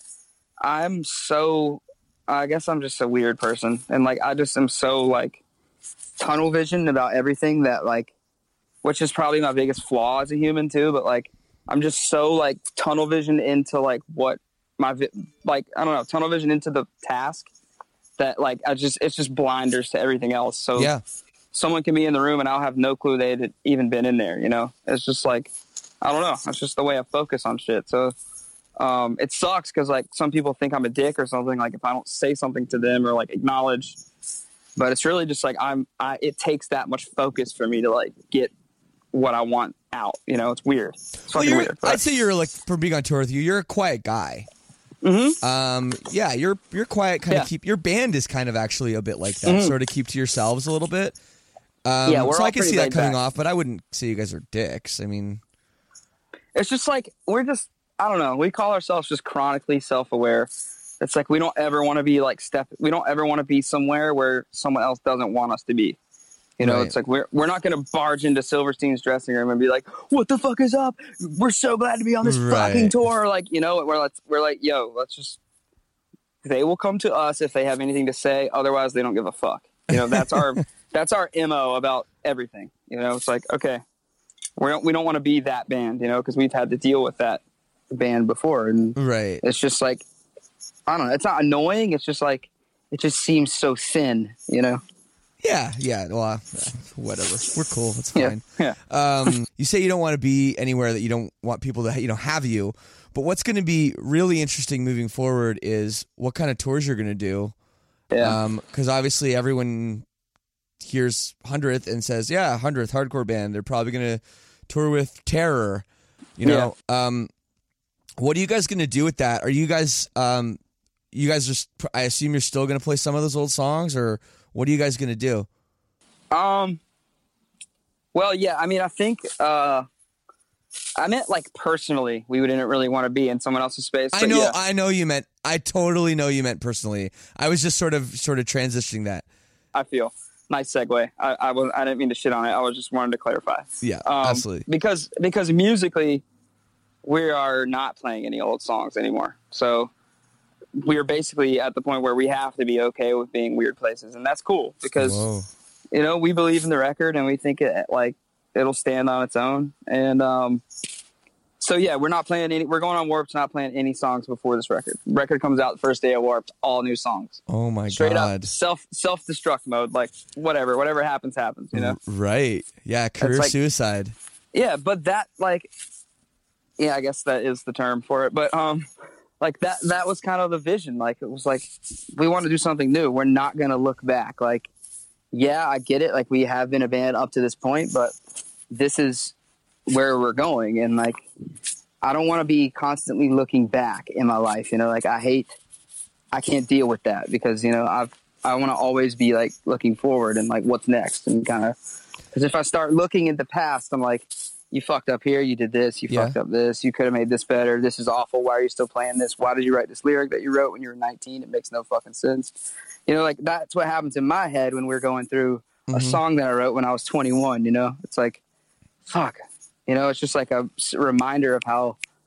I'm so, I guess I'm just a weird person. And like, I just am so like tunnel vision about everything that like, which is probably my biggest flaw as a human too. But like, I'm just so like tunnel vision into like what my, vi- like, I don't know, tunnel vision into the task that like, I just, it's just blinders to everything else. So Yeah. someone can be in the room and I'll have no clue they had even been in there, you know? It's just like, I don't know. That's just the way I focus on shit. So um, it sucks because like some people think I'm a dick or something, like if I don't say something to them or like acknowledge, but it's really just like I'm, I, it takes that much focus for me to like get what I want out, you know? It's weird. It's Well, fucking you're, weird. but- I'd say you're like, for being on tour with you, you're a quiet guy. Mhm. Um, yeah, you're you're quiet. Kind Yeah. of keep your band is kind of actually a bit like that. Sort of keep to yourselves a little bit. Um, Yeah, we're so all I can pretty see that laid coming back. off, but I wouldn't say you guys are dicks. I mean, It's just like we're just I don't know. We call ourselves just chronically self-aware. It's like we don't ever want to be like step. We don't ever want to be somewhere where someone else doesn't want us to be. You know, Right. it's like we're we're not going to barge into Silverstein's dressing room and be like, "What the fuck is up? We're so glad to be on this Right. fucking tour." Like, you know, we're let's we're like, "Yo, let's just." They will come to us if they have anything to say. Otherwise, they don't give a fuck. You know, that's our that's our M O about everything. You know, it's like, okay, we don't we don't want to be that band, you know, because we've had to deal with that band before, and right? it's just like, I don't know. It's not annoying. It's just like it just seems so thin, you know. Yeah, yeah. Well, uh, whatever. We're cool. It's Yeah, fine. yeah. Um, you say you don't want to be anywhere that you don't want people to, you know, have you. But what's going to be really interesting moving forward is what kind of tours you're going to do. Yeah. Because obviously everyone hears hundredth and says, "Yeah, hundredth hardcore band." They're probably going to tour with Terror. You know, um, what are you guys going to do with that? Are you guys, um, you guys just? I assume you're still going to play some of those old songs, or what are you guys going to do? Um. Well, yeah. I mean, I think uh, I meant like personally, we didn't really want to be in someone else's space. I but know, yeah. I know you meant. I totally know you meant personally. I was just sort of, sort of transitioning that. I feel nice segue. I, I was I didn't mean to shit on it. I was just wanted to clarify. Yeah, Um, absolutely. Because because musically, we are not playing any old songs anymore. So we are basically at the point where we have to be okay with being weird places, and that's cool because Whoa. you know we believe in the record and we think it like it'll stand on its own. And um, so yeah, we're not playing any. We're going on Warped, not playing any songs before this record. Record comes out the first day of Warped, all new songs. Oh my Straight god. up self self destruct mode. Like whatever, whatever happens, happens. You know. Right. Yeah, career like- suicide. Yeah, but that like, yeah, I guess that is the term for it. But um, like that that was kind of the vision. Like it was like we want to do something new. We're not gonna look back. Like, yeah, I get it. Like we have been a band up to this point, but this is where we're going. And like, I don't want to be constantly looking back in my life. You know, like I hate, I can't deal with that because you know I've I want to always be like looking forward and like what's next and kind of. Because if I start looking at the past, I'm like, you fucked up here. You did this. You Yeah. fucked up this. You could have made this better. This is awful. Why are you still playing this? Why did you write this lyric that you wrote when you were nineteen? It makes no fucking sense. You know, like that's what happens in my head when we're going through a song that I wrote when I was twenty-one. You know, it's like, fuck. You know, it's just like a s- reminder of how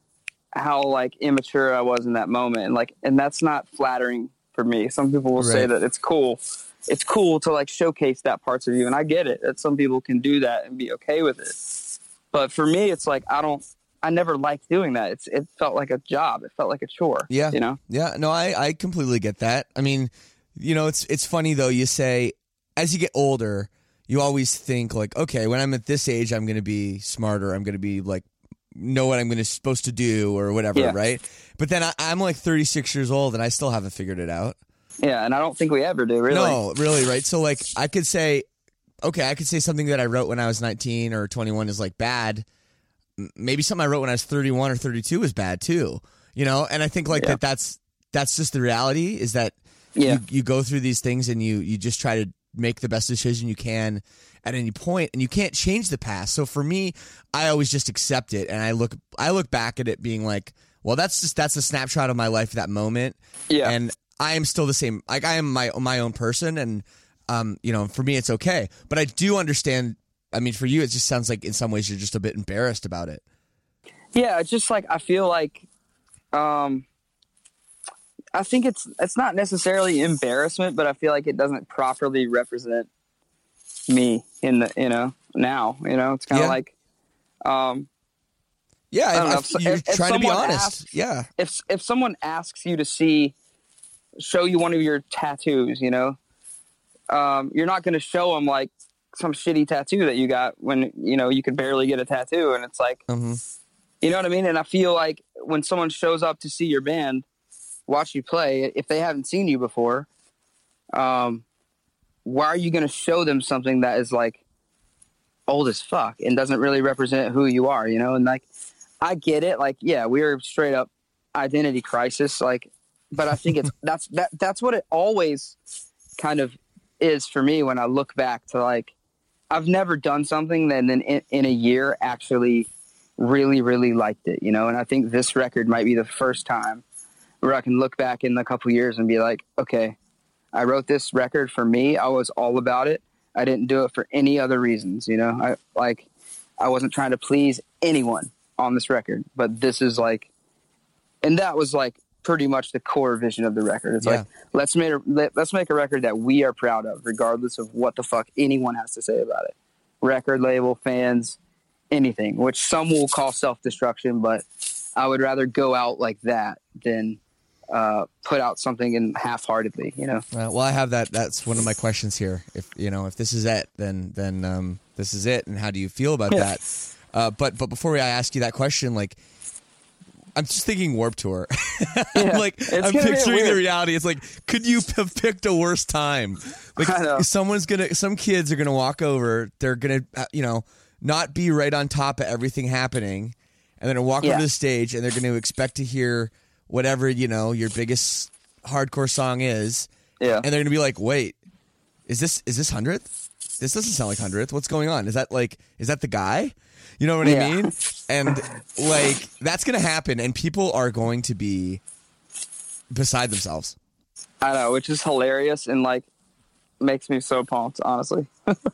how like immature I was in that moment, and like, and that's not flattering for me. Some people will say Right. that it's cool. It's cool to like showcase that parts of you, and I get it. That some people can do that and be okay with it. But for me, it's like I don't. I never liked doing that. It's it felt like a job. It felt like a chore. Yeah. You know. Yeah. No, I I completely get that. I mean, you know, it's it's funny though. You say as you get older, you always think like, okay, when I'm at this age, I'm going to be smarter. I'm going to be like know what I'm going to supposed to do or whatever, Yeah. right? But then I, I'm like thirty-six years old and I still haven't figured it out. Yeah, and I don't think we ever do. Really. No, really, right? So like, I could say, okay, I could say something that I wrote when I was nineteen or twenty-one is like bad. M- Maybe something I wrote when I was thirty-one or thirty-two is bad too. You know, and I think like Yeah. that. That's that's just the reality. Is that Yeah. you, you go through these things and you you just try to make the best decision you can at any point, and you can't change the past. So for me, I always just accept it, and I look I look back at it being like, well, that's just that's a snapshot of my life at that moment. Yeah. And I am still the same. Like I am my my own person, and um, you know, for me, it's okay. But I do understand. I mean, for you, it just sounds like in some ways you're just a bit embarrassed about it. Yeah, it's just like I feel like, um, I think it's it's not necessarily embarrassment, but I feel like it doesn't properly represent me in the you know now you know it's kind of Yeah. like, um, Yeah, I don't I- know, I- if- you're if- if trying to be someone honest. asks- yeah, if if someone asks you to see show you one of your tattoos, you know, um, you're not going to show them like some shitty tattoo that you got when you know you could barely get a tattoo, and it's like. hmm You know what I mean? And I feel like when someone shows up to see your band, watch you play, if they haven't seen you before, um, why are you going to show them something that is like old as fuck and doesn't really represent who you are, you know? And like, I get it. Like, yeah, we're straight up identity crisis. Like, but I think it's, that's, that, that's what it always kind of is for me when I look back to like, I've never done something that then in, in a year actually really, really liked it, you know? And I think this record might be the first time where I can look back in a couple years and be like, okay, I wrote this record for me. I was all about it. I didn't do it for any other reasons, you know? I like, I wasn't trying to please anyone on this record, but this is like, and that was like pretty much the core vision of the record. It's Yeah. like, let's make a, let, let's make a record that we are proud of, regardless of what the fuck anyone has to say about it. Record label, fans, anything, which some will call self-destruction, but I would rather go out like that than uh, put out something in half-heartedly, you know? Uh, well, I have that. That's one of my questions here. If you know, if this is it, then then um, this is it. And how do you feel about Yeah. that? Uh, but but before I ask you that question, like, I'm just thinking Warped Tour. Yeah, I'm like, it's I'm gonna be picturing the weird. reality. It's like, could you have picked a worse time? Like, I know. someone's gonna, some kids are gonna walk over. They're gonna, uh, you know, not be right on top of everything happening, and then walk Yeah. over the stage, and they're going to expect to hear whatever you know your biggest hardcore song is. Yeah. And they're gonna be like, wait, is this is this hundredth? This doesn't sound like hundredth. What's going on? Is that like is that the guy? You know what Yeah. I mean? And like that's gonna happen, and people are going to be beside themselves. I know, which is hilarious and like makes me so pumped, honestly.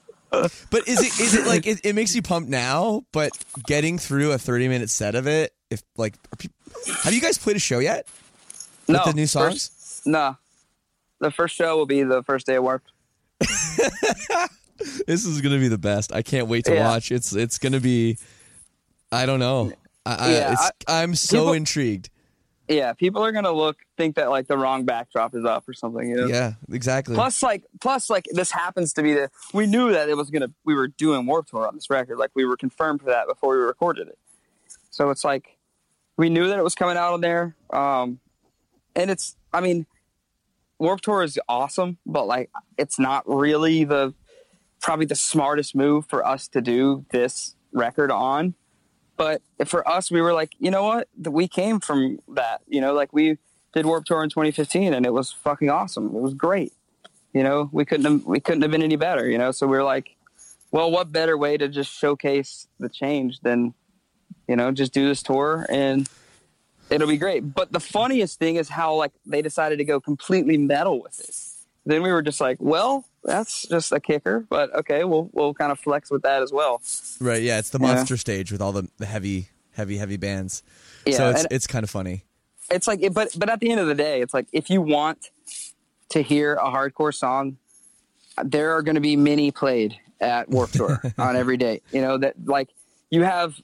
But is it is it like it, it makes you pumped now? But getting through a thirty minute set of it, if like, are peop- have you guys played a show yet? With No, the new songs? First, no, the first show will be the first day of Warped. This is gonna be the best. I can't wait to Yeah. watch. It's it's gonna be. I don't know. I, I, Yeah, it's, I'm so people- intrigued. Yeah, people are gonna look think that like the wrong backdrop is up or something. You know? Yeah, exactly. Plus, like, plus, like, this happens to be the. We knew that it was gonna. We were doing Warped Tour on this record. Like, we were confirmed for that before we recorded it. So it's like, we knew that it was coming out on there. Um, and it's. I mean, Warped Tour is awesome, but like, it's not really the probably the smartest move for us to do this record on. But for us, we were like, you know what? We came from that. You know, like we did Warped Tour in twenty fifteen, and it was fucking awesome. It was great. You know, we couldn't have, we couldn't have been any better. You know, so we were like, well, what better way to just showcase the change than, you know, just do this tour and it'll be great. But the funniest thing is how like they decided to go completely metal with it. Then we were just like, well, that's just a kicker, but okay, we'll we'll kind of flex with that as well. Right, yeah, it's the Yeah. monster stage with all the, the heavy heavy, heavy bands. Yeah, so it's and it's kind of funny. It's like, but but at the end of the day, it's like if you want to hear a hardcore song, there are going to be many played at Warped Tour on every date. You know that like you have.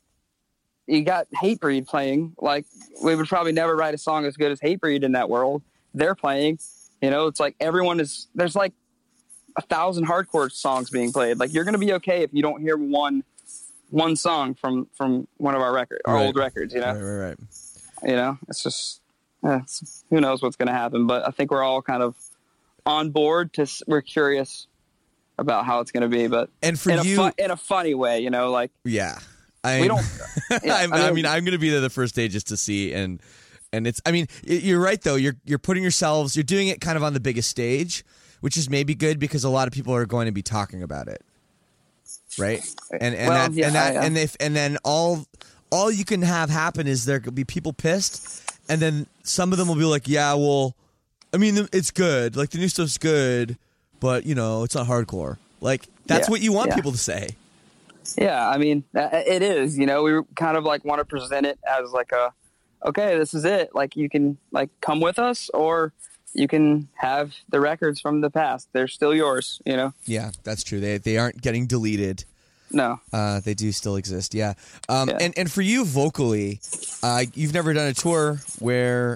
You got Hatebreed playing. Like, we would probably never write a song as good as Hatebreed in that world. They're playing. You know, it's like everyone is. There's like a thousand hardcore songs being played. Like, you're going to be okay if you don't hear one one song from from one of our record, our Right. old records. You know, Right, right, right. you know, it's just eh, it's, who knows what's going to happen. But I think we're all kind of on board. To s- we're curious about how it's going to be. But And for in you, a fu- in a funny way, you know, like yeah. I, we don't. Yeah, I, I mean, I'm going to be there the first day just to see, and and it's. I mean, y- you're right though. You're you're putting yourselves. You're doing it kind of on the biggest stage, which is maybe good because a lot of people are going to be talking about it, right? And and Well, that yeah, and that I- and if and then all all you can have happen is there could be people pissed, and then some of them will be like, yeah, well, I mean, it's good. Like the new stuff's good, but you know, it's not hardcore. Like that's Yeah, what you want yeah. people to say. Yeah, I mean, uh, it is, you know, we kind of like want to present it as like a, okay, this is it. Like you can like come with us or you can have the records from the past. They're still yours, you know? Yeah, that's true. They they aren't getting deleted. No. Uh, they do still exist. Yeah. Um, Yeah. And and for you vocally, uh, you've never done a tour where,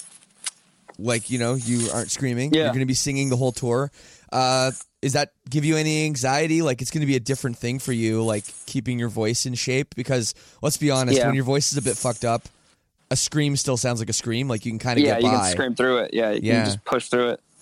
like, you know, you aren't screaming. Yeah. You're going to be singing the whole tour. Uh, Does that give you any anxiety? Like, it's going to be a different thing for you, like keeping your voice in shape? Because let's be honest, Yeah. when your voice is a bit fucked up, a scream still sounds like a scream. Like you can kind of Yeah, get you by. can scream through it. Yeah, you Yeah. can just push through it.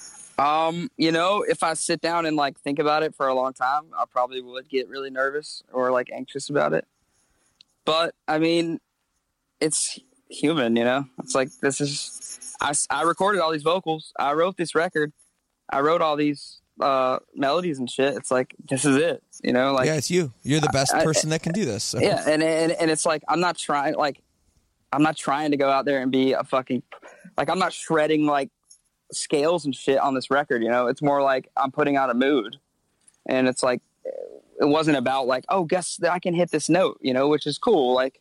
Um, you know, if I sit down and like think about it for a long time, I probably would get really nervous or like anxious about it. But I mean, it's human, you know. It's like this is I, I recorded all these vocals. I wrote this record. I wrote all these uh, melodies and shit. It's like this is it, you know. Like Yeah, it's you. You're the best I- I- person that can do this. So. yeah, and, and and it's like I'm not trying like I'm not trying to go out there and be a fucking like I'm not shredding like scales and shit on this record, you know. It's more like I'm putting out a mood, and it's like it wasn't about like, oh, guess that I can hit this note, you know, which is cool. Like,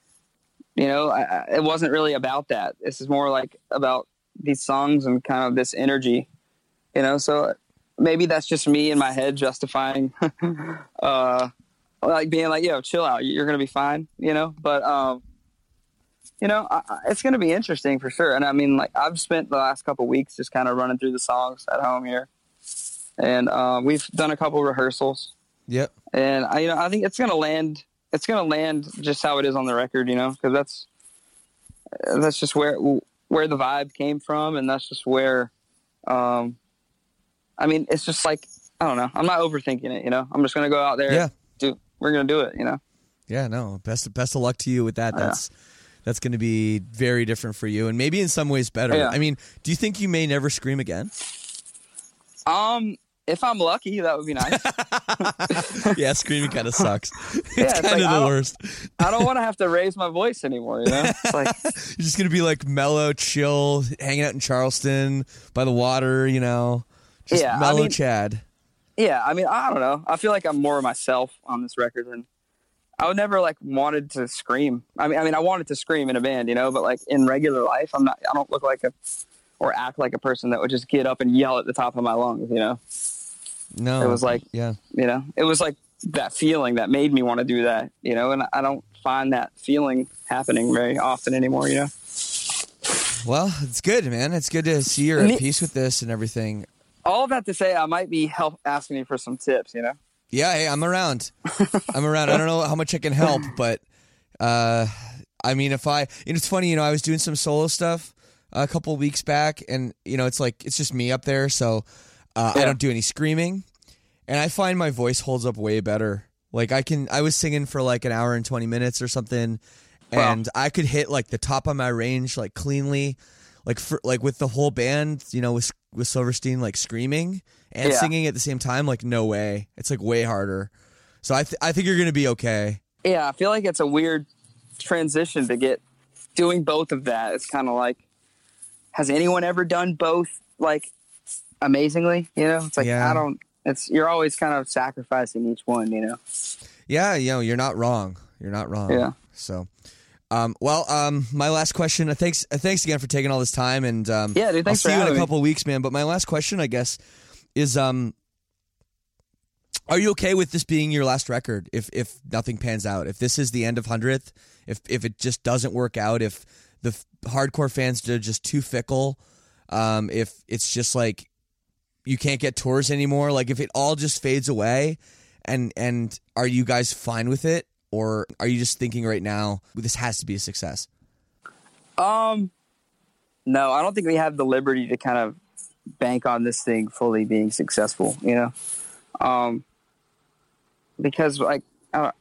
you know, I, I, it wasn't really about that. This is more like about these songs and kind of this energy, you know. So maybe that's just me in my head justifying, uh, like being like, yo, chill out, you're gonna be fine, you know. But um, you know, I, I, it's gonna be interesting for sure. And I mean, like, I've spent the last couple weeks just kind of running through the songs at home here, and uh, we've done a couple rehearsals. Yep. And I, you know, I think it's gonna land. It's gonna land just how it is on the record, you know, because that's that's just where where the vibe came from, and that's just where. Um, I mean, it's just like I don't know. I'm not overthinking it, you know. I'm just gonna go out there. Yeah. Do we're gonna do it, you know. Yeah, no. Best best of luck to you with that. That's that's going to be very different for you, and maybe in some ways better. Yeah. I mean, do you think you may never scream again? Um, if I'm lucky, that would be nice. Yeah, screaming kind of sucks. It's Yeah, it's kind like, of I the don't- worst. I don't want to have to raise my voice anymore, you know. It's like You're just going to be like mellow, chill, hanging out in Charleston by the water, you know. Just Yeah, I mellow mean- Chad. yeah, I mean, I don't know. I feel like I'm more myself on this record than I would never like wanted to scream. I mean, I mean, I wanted to scream in a band, you know, but like in regular life, I'm not. I don't look like a or act like a person that would just get up and yell at the top of my lungs, you know. No. It was like- yeah. You know, it was like that feeling that made me want to do that, you know, and I don't find that feeling happening very often anymore, you know. Well, it's good, man. It's good to see you're Me- at peace with this and everything. All of that to say, I might be help asking you for some tips, you know. Yeah, hey, I'm around. I'm around. I don't know how much I can help, but uh, I mean, if I, you know, it's funny, you know, I was doing some solo stuff a couple weeks back, and you know, it's like it's just me up there, so uh, I Yeah. don't do any screaming, and I find my voice holds up way better. Like I can, I was singing for like an hour and twenty minutes or something, Wow. and I could hit like the top of my range like cleanly, like for like with the whole band, you know, with with Silverstein like screaming and Yeah. singing at the same time. Like no way, it's like way harder. So I th- I think you're gonna be okay. Yeah, I feel like it's a weird transition to get doing both of that. It's kind of like, has anyone ever done both like amazingly? You know, it's like Yeah. I don't. It's you're always kind of sacrificing each one. You know. Yeah, you know, you're not wrong. You're not wrong. Yeah. So, um, well, um, my last question. Uh, thanks, uh, thanks again for taking all this time, and um, yeah, dude, thanks I'll for see you in a having couple me. of weeks, man. But my last question, I guess, is um, are you okay with this being your last record? If if nothing pans out, if this is the end of hundredth, if if it just doesn't work out, if the f- hardcore fans are just too fickle, um, if it's just like you can't get tours anymore, like if it all just fades away, and and are you guys fine with it, or are you just thinking right now this has to be a success? Um, no, I don't think we have the liberty to kind of bank on this thing fully being successful, you know? Um, because like, I,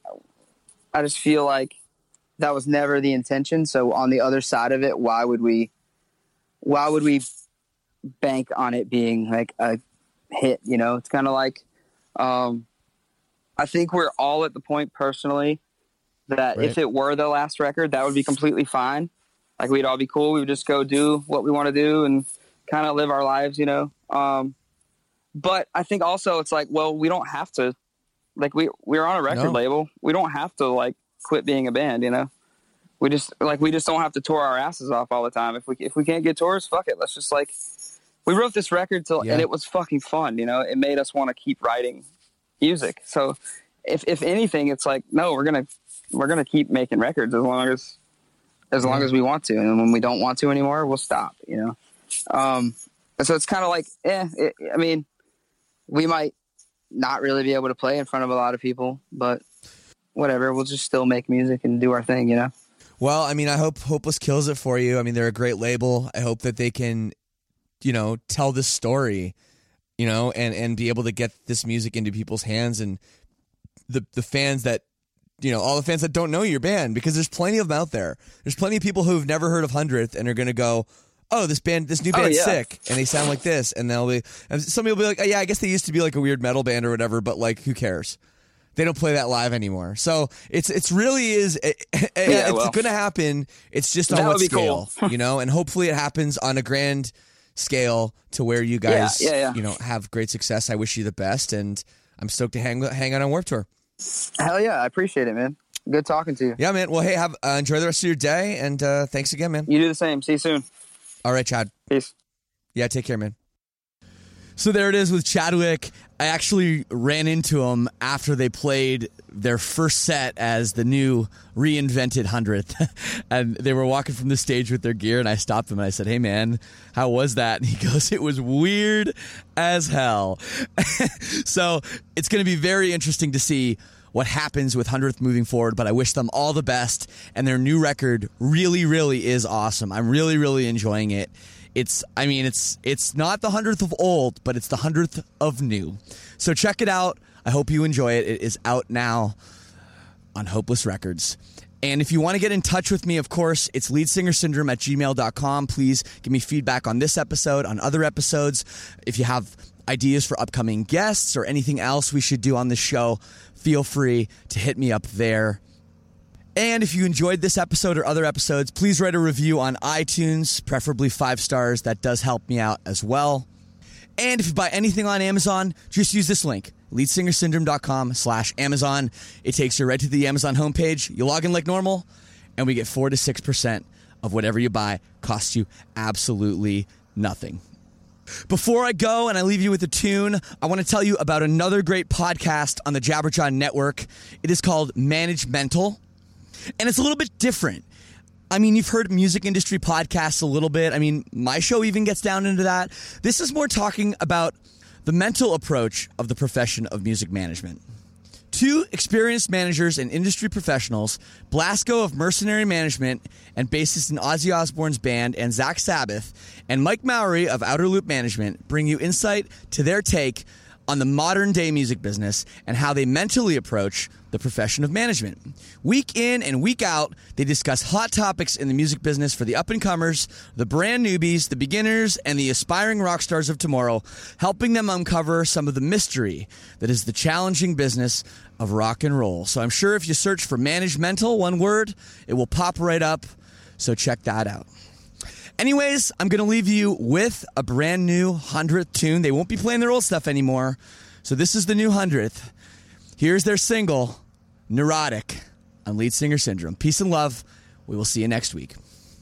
I just feel like that was never the intention. So on the other side of it, why would we, why would we bank on it being like a hit? You know, it's kind of like, um, I think we're all at the point personally that Right. if it were the last record, that would be completely fine. Like we'd all be cool. We would just go do what we want to do and kind of live our lives, you know? Um, but I think also it's like, well, we don't have to, like we, we're on a record No. label. We don't have to like quit being a band, you know? We just like, we just don't have to tour our asses off all the time. If we, if we can't get tours, fuck it. Let's just like, we wrote this record till, Yeah. and it was fucking fun. You know, it made us want to keep writing music. So if, if anything, it's like, no, we're going to, we're going to keep making records as long as, as long as we want to. And when we don't want to anymore, we'll stop, you know? Um, and so it's kind of like, eh, it, I mean, we might not really be able to play in front of a lot of people, but whatever, we'll just still make music and do our thing, you know? Well, I mean, I hope Hopeless kills it for you. I mean, they're a great label. I hope that they can, you know, tell this story, you know, and, and be able to get this music into people's hands, and the the fans that, you know, all the fans that don't know your band, because there's plenty of them out there. There's plenty of people who've never heard of hundredth and are going to go, oh, this band, this new Oh, band's yeah. sick, and they sound like this, and they'll be, and somebody will be like, oh, yeah, I guess they used to be like a weird metal band or whatever, but like, who cares? They don't play that live anymore. So it's it's really is it, it, Yeah, it's well. going to happen. It's just on That what would be scale, cool. you know, and hopefully it happens on a grand scale to where you guys, Yeah, yeah, yeah. you know, have great success. I wish you the best, and I'm stoked to hang hang out on Warped Tour. Hell yeah. I appreciate it, man. Good talking to you. Yeah, man. Well, hey, have uh, enjoy the rest of your day, and uh, thanks again, man. You do the same. See you soon. All right, Chad. Peace. Yeah, take care, man. So there it is with Chadwick. I actually ran into him after they played their first set as the new reinvented hundredth. And they were walking from the stage with their gear, and I stopped them and I said, hey, man, how was that? And he goes, it was weird as hell. So it's going to be very interesting to see what happens with hundredth moving forward, but I wish them all the best. And their new record really, really is awesome. I'm really, really enjoying it. It's, I mean, it's it's not the hundredth of old, but it's the hundredth of new. So check it out. I hope you enjoy it. It is out now on Hopeless Records. And if you want to get in touch with me, of course, it's leadsingersyndrome at gmail dot com. Please give me feedback on this episode, on other episodes. If you have ideas for upcoming guests or anything else we should do on the show, feel free to hit me up there. And if you enjoyed this episode or other episodes, please write a review on iTunes, preferably five stars. That does help me out as well. And if you buy anything on Amazon, just use this link, leadsingersyndrome.com slash Amazon. It takes you right to the Amazon homepage. You log in like normal, and we get four to six percent of whatever you buy. Costs you absolutely nothing. Before I go and I leave you with a tune, I want to tell you about another great podcast on the Jabberjaw Network. It is called Managemental. And it's a little bit different. I mean, you've heard music industry podcasts a little bit. I mean, my show even gets down into that. This is more talking about the mental approach of the profession of music management. Two experienced managers and industry professionals, Blasco of Mercenary Management and bassist in Ozzy Osbourne's band and Zach Sabbath, and Mike Mowry of Outer Loop Management, bring you insight to their take on the modern day music business and how they mentally approach the profession of management. Week in and week out, they discuss hot topics in the music business for the up-and-comers, the brand newbies, the beginners, and the aspiring rock stars of tomorrow, helping them uncover some of the mystery that is the challenging business of rock and roll. So I'm sure if you search for Managemental, one word, it will pop right up. So check that out. Anyways, I'm going to leave you with a brand new hundredth tune. They won't be playing their old stuff anymore. So this is the new hundredth. Here's their single, Neurotic, on on Lead Singer Syndrome. Peace and love. We will see you next week.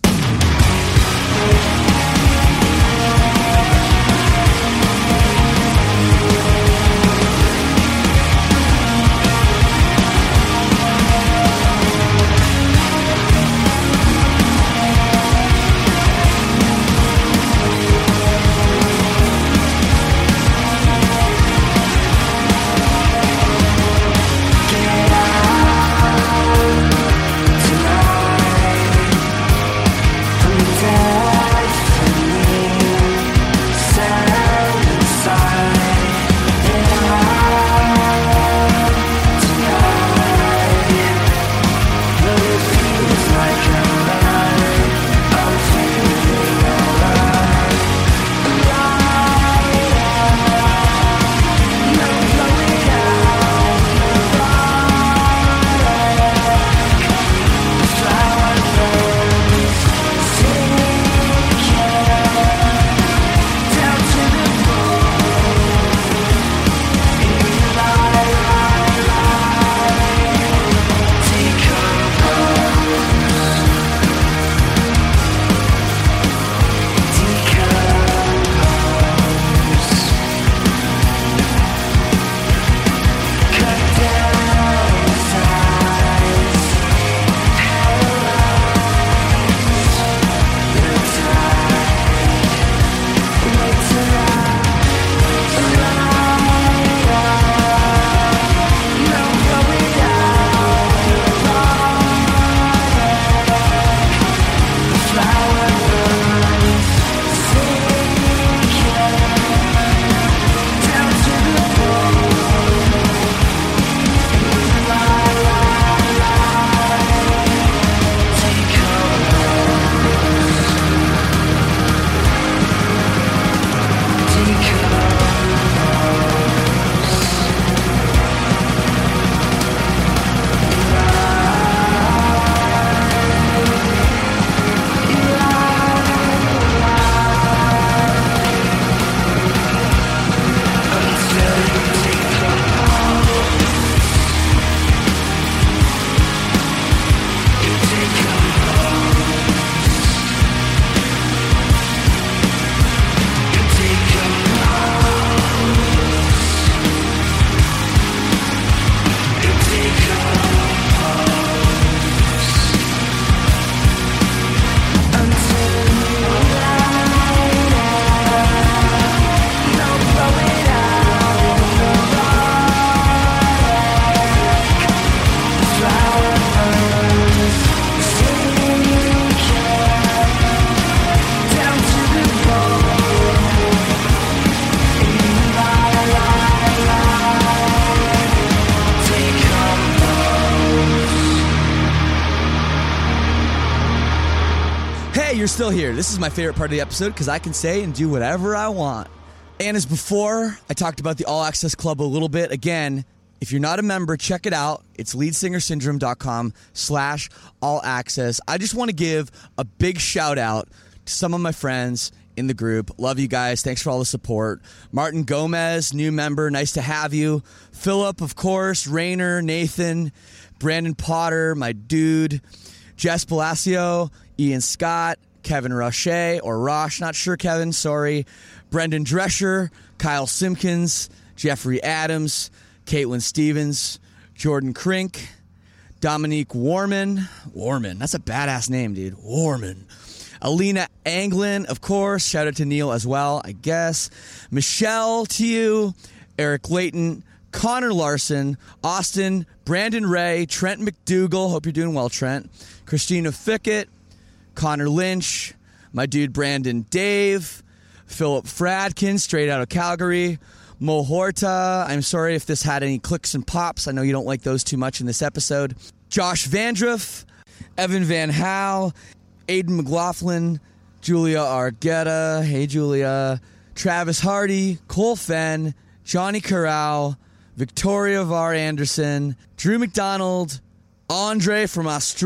Still here. This is my favorite part of the episode because I can say and do whatever I want. And as before, I talked about the All Access Club a little bit. Again, if you're not a member, check it out. It's leadsingersyndrome.com slash all access. I just want to give a big shout out to some of my friends in the group. Love you guys. Thanks for all the support. Martin Gomez, new member. Nice to have you. Philip, of course. Rainer, Nathan, Brandon Potter, my dude. Jess Palacio, Ian Scott, Kevin Roche, or Rosh, not sure, Kevin, sorry. Brendan Drescher, Kyle Simpkins, Jeffrey Adams, Caitlin Stevens, Jordan Krink, Dominique Warman. Warman, that's a badass name, dude. Warman. Alina Anglin, of course. Shout out to Neil as well, I guess. Michelle to you. Eric Layton, Connor Larson, Austin, Brandon Ray, Trent McDougall. Hope you're doing well, Trent. Christina Fickett, Connor Lynch, my dude Brandon Dave, Philip Fradkin, straight out of Calgary, Mo Horta. I'm sorry if this had any clicks and pops. I know you don't like those too much in this episode. Josh Vandruff, Evan Van Howe, Aiden McLaughlin, Julia Argueta. Hey, Julia. Travis Hardy, Cole Fenn, Johnny Corral, Victoria Var Anderson, Drew McDonald, Andre from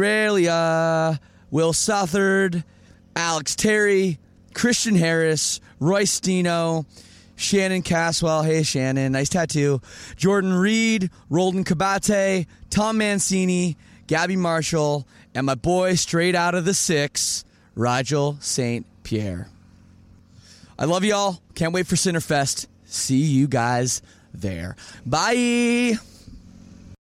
Australia, Will Southard, Alex Terry, Christian Harris, Roy Stino, Shannon Caswell. Hey, Shannon. Nice tattoo. Jordan Reed, Roldan Kabate, Tom Mancini, Gabby Marshall, and my boy straight out of the six, Rigel Saint Pierre. I love y'all. Can't wait for Sinnerfest. See you guys there. Bye.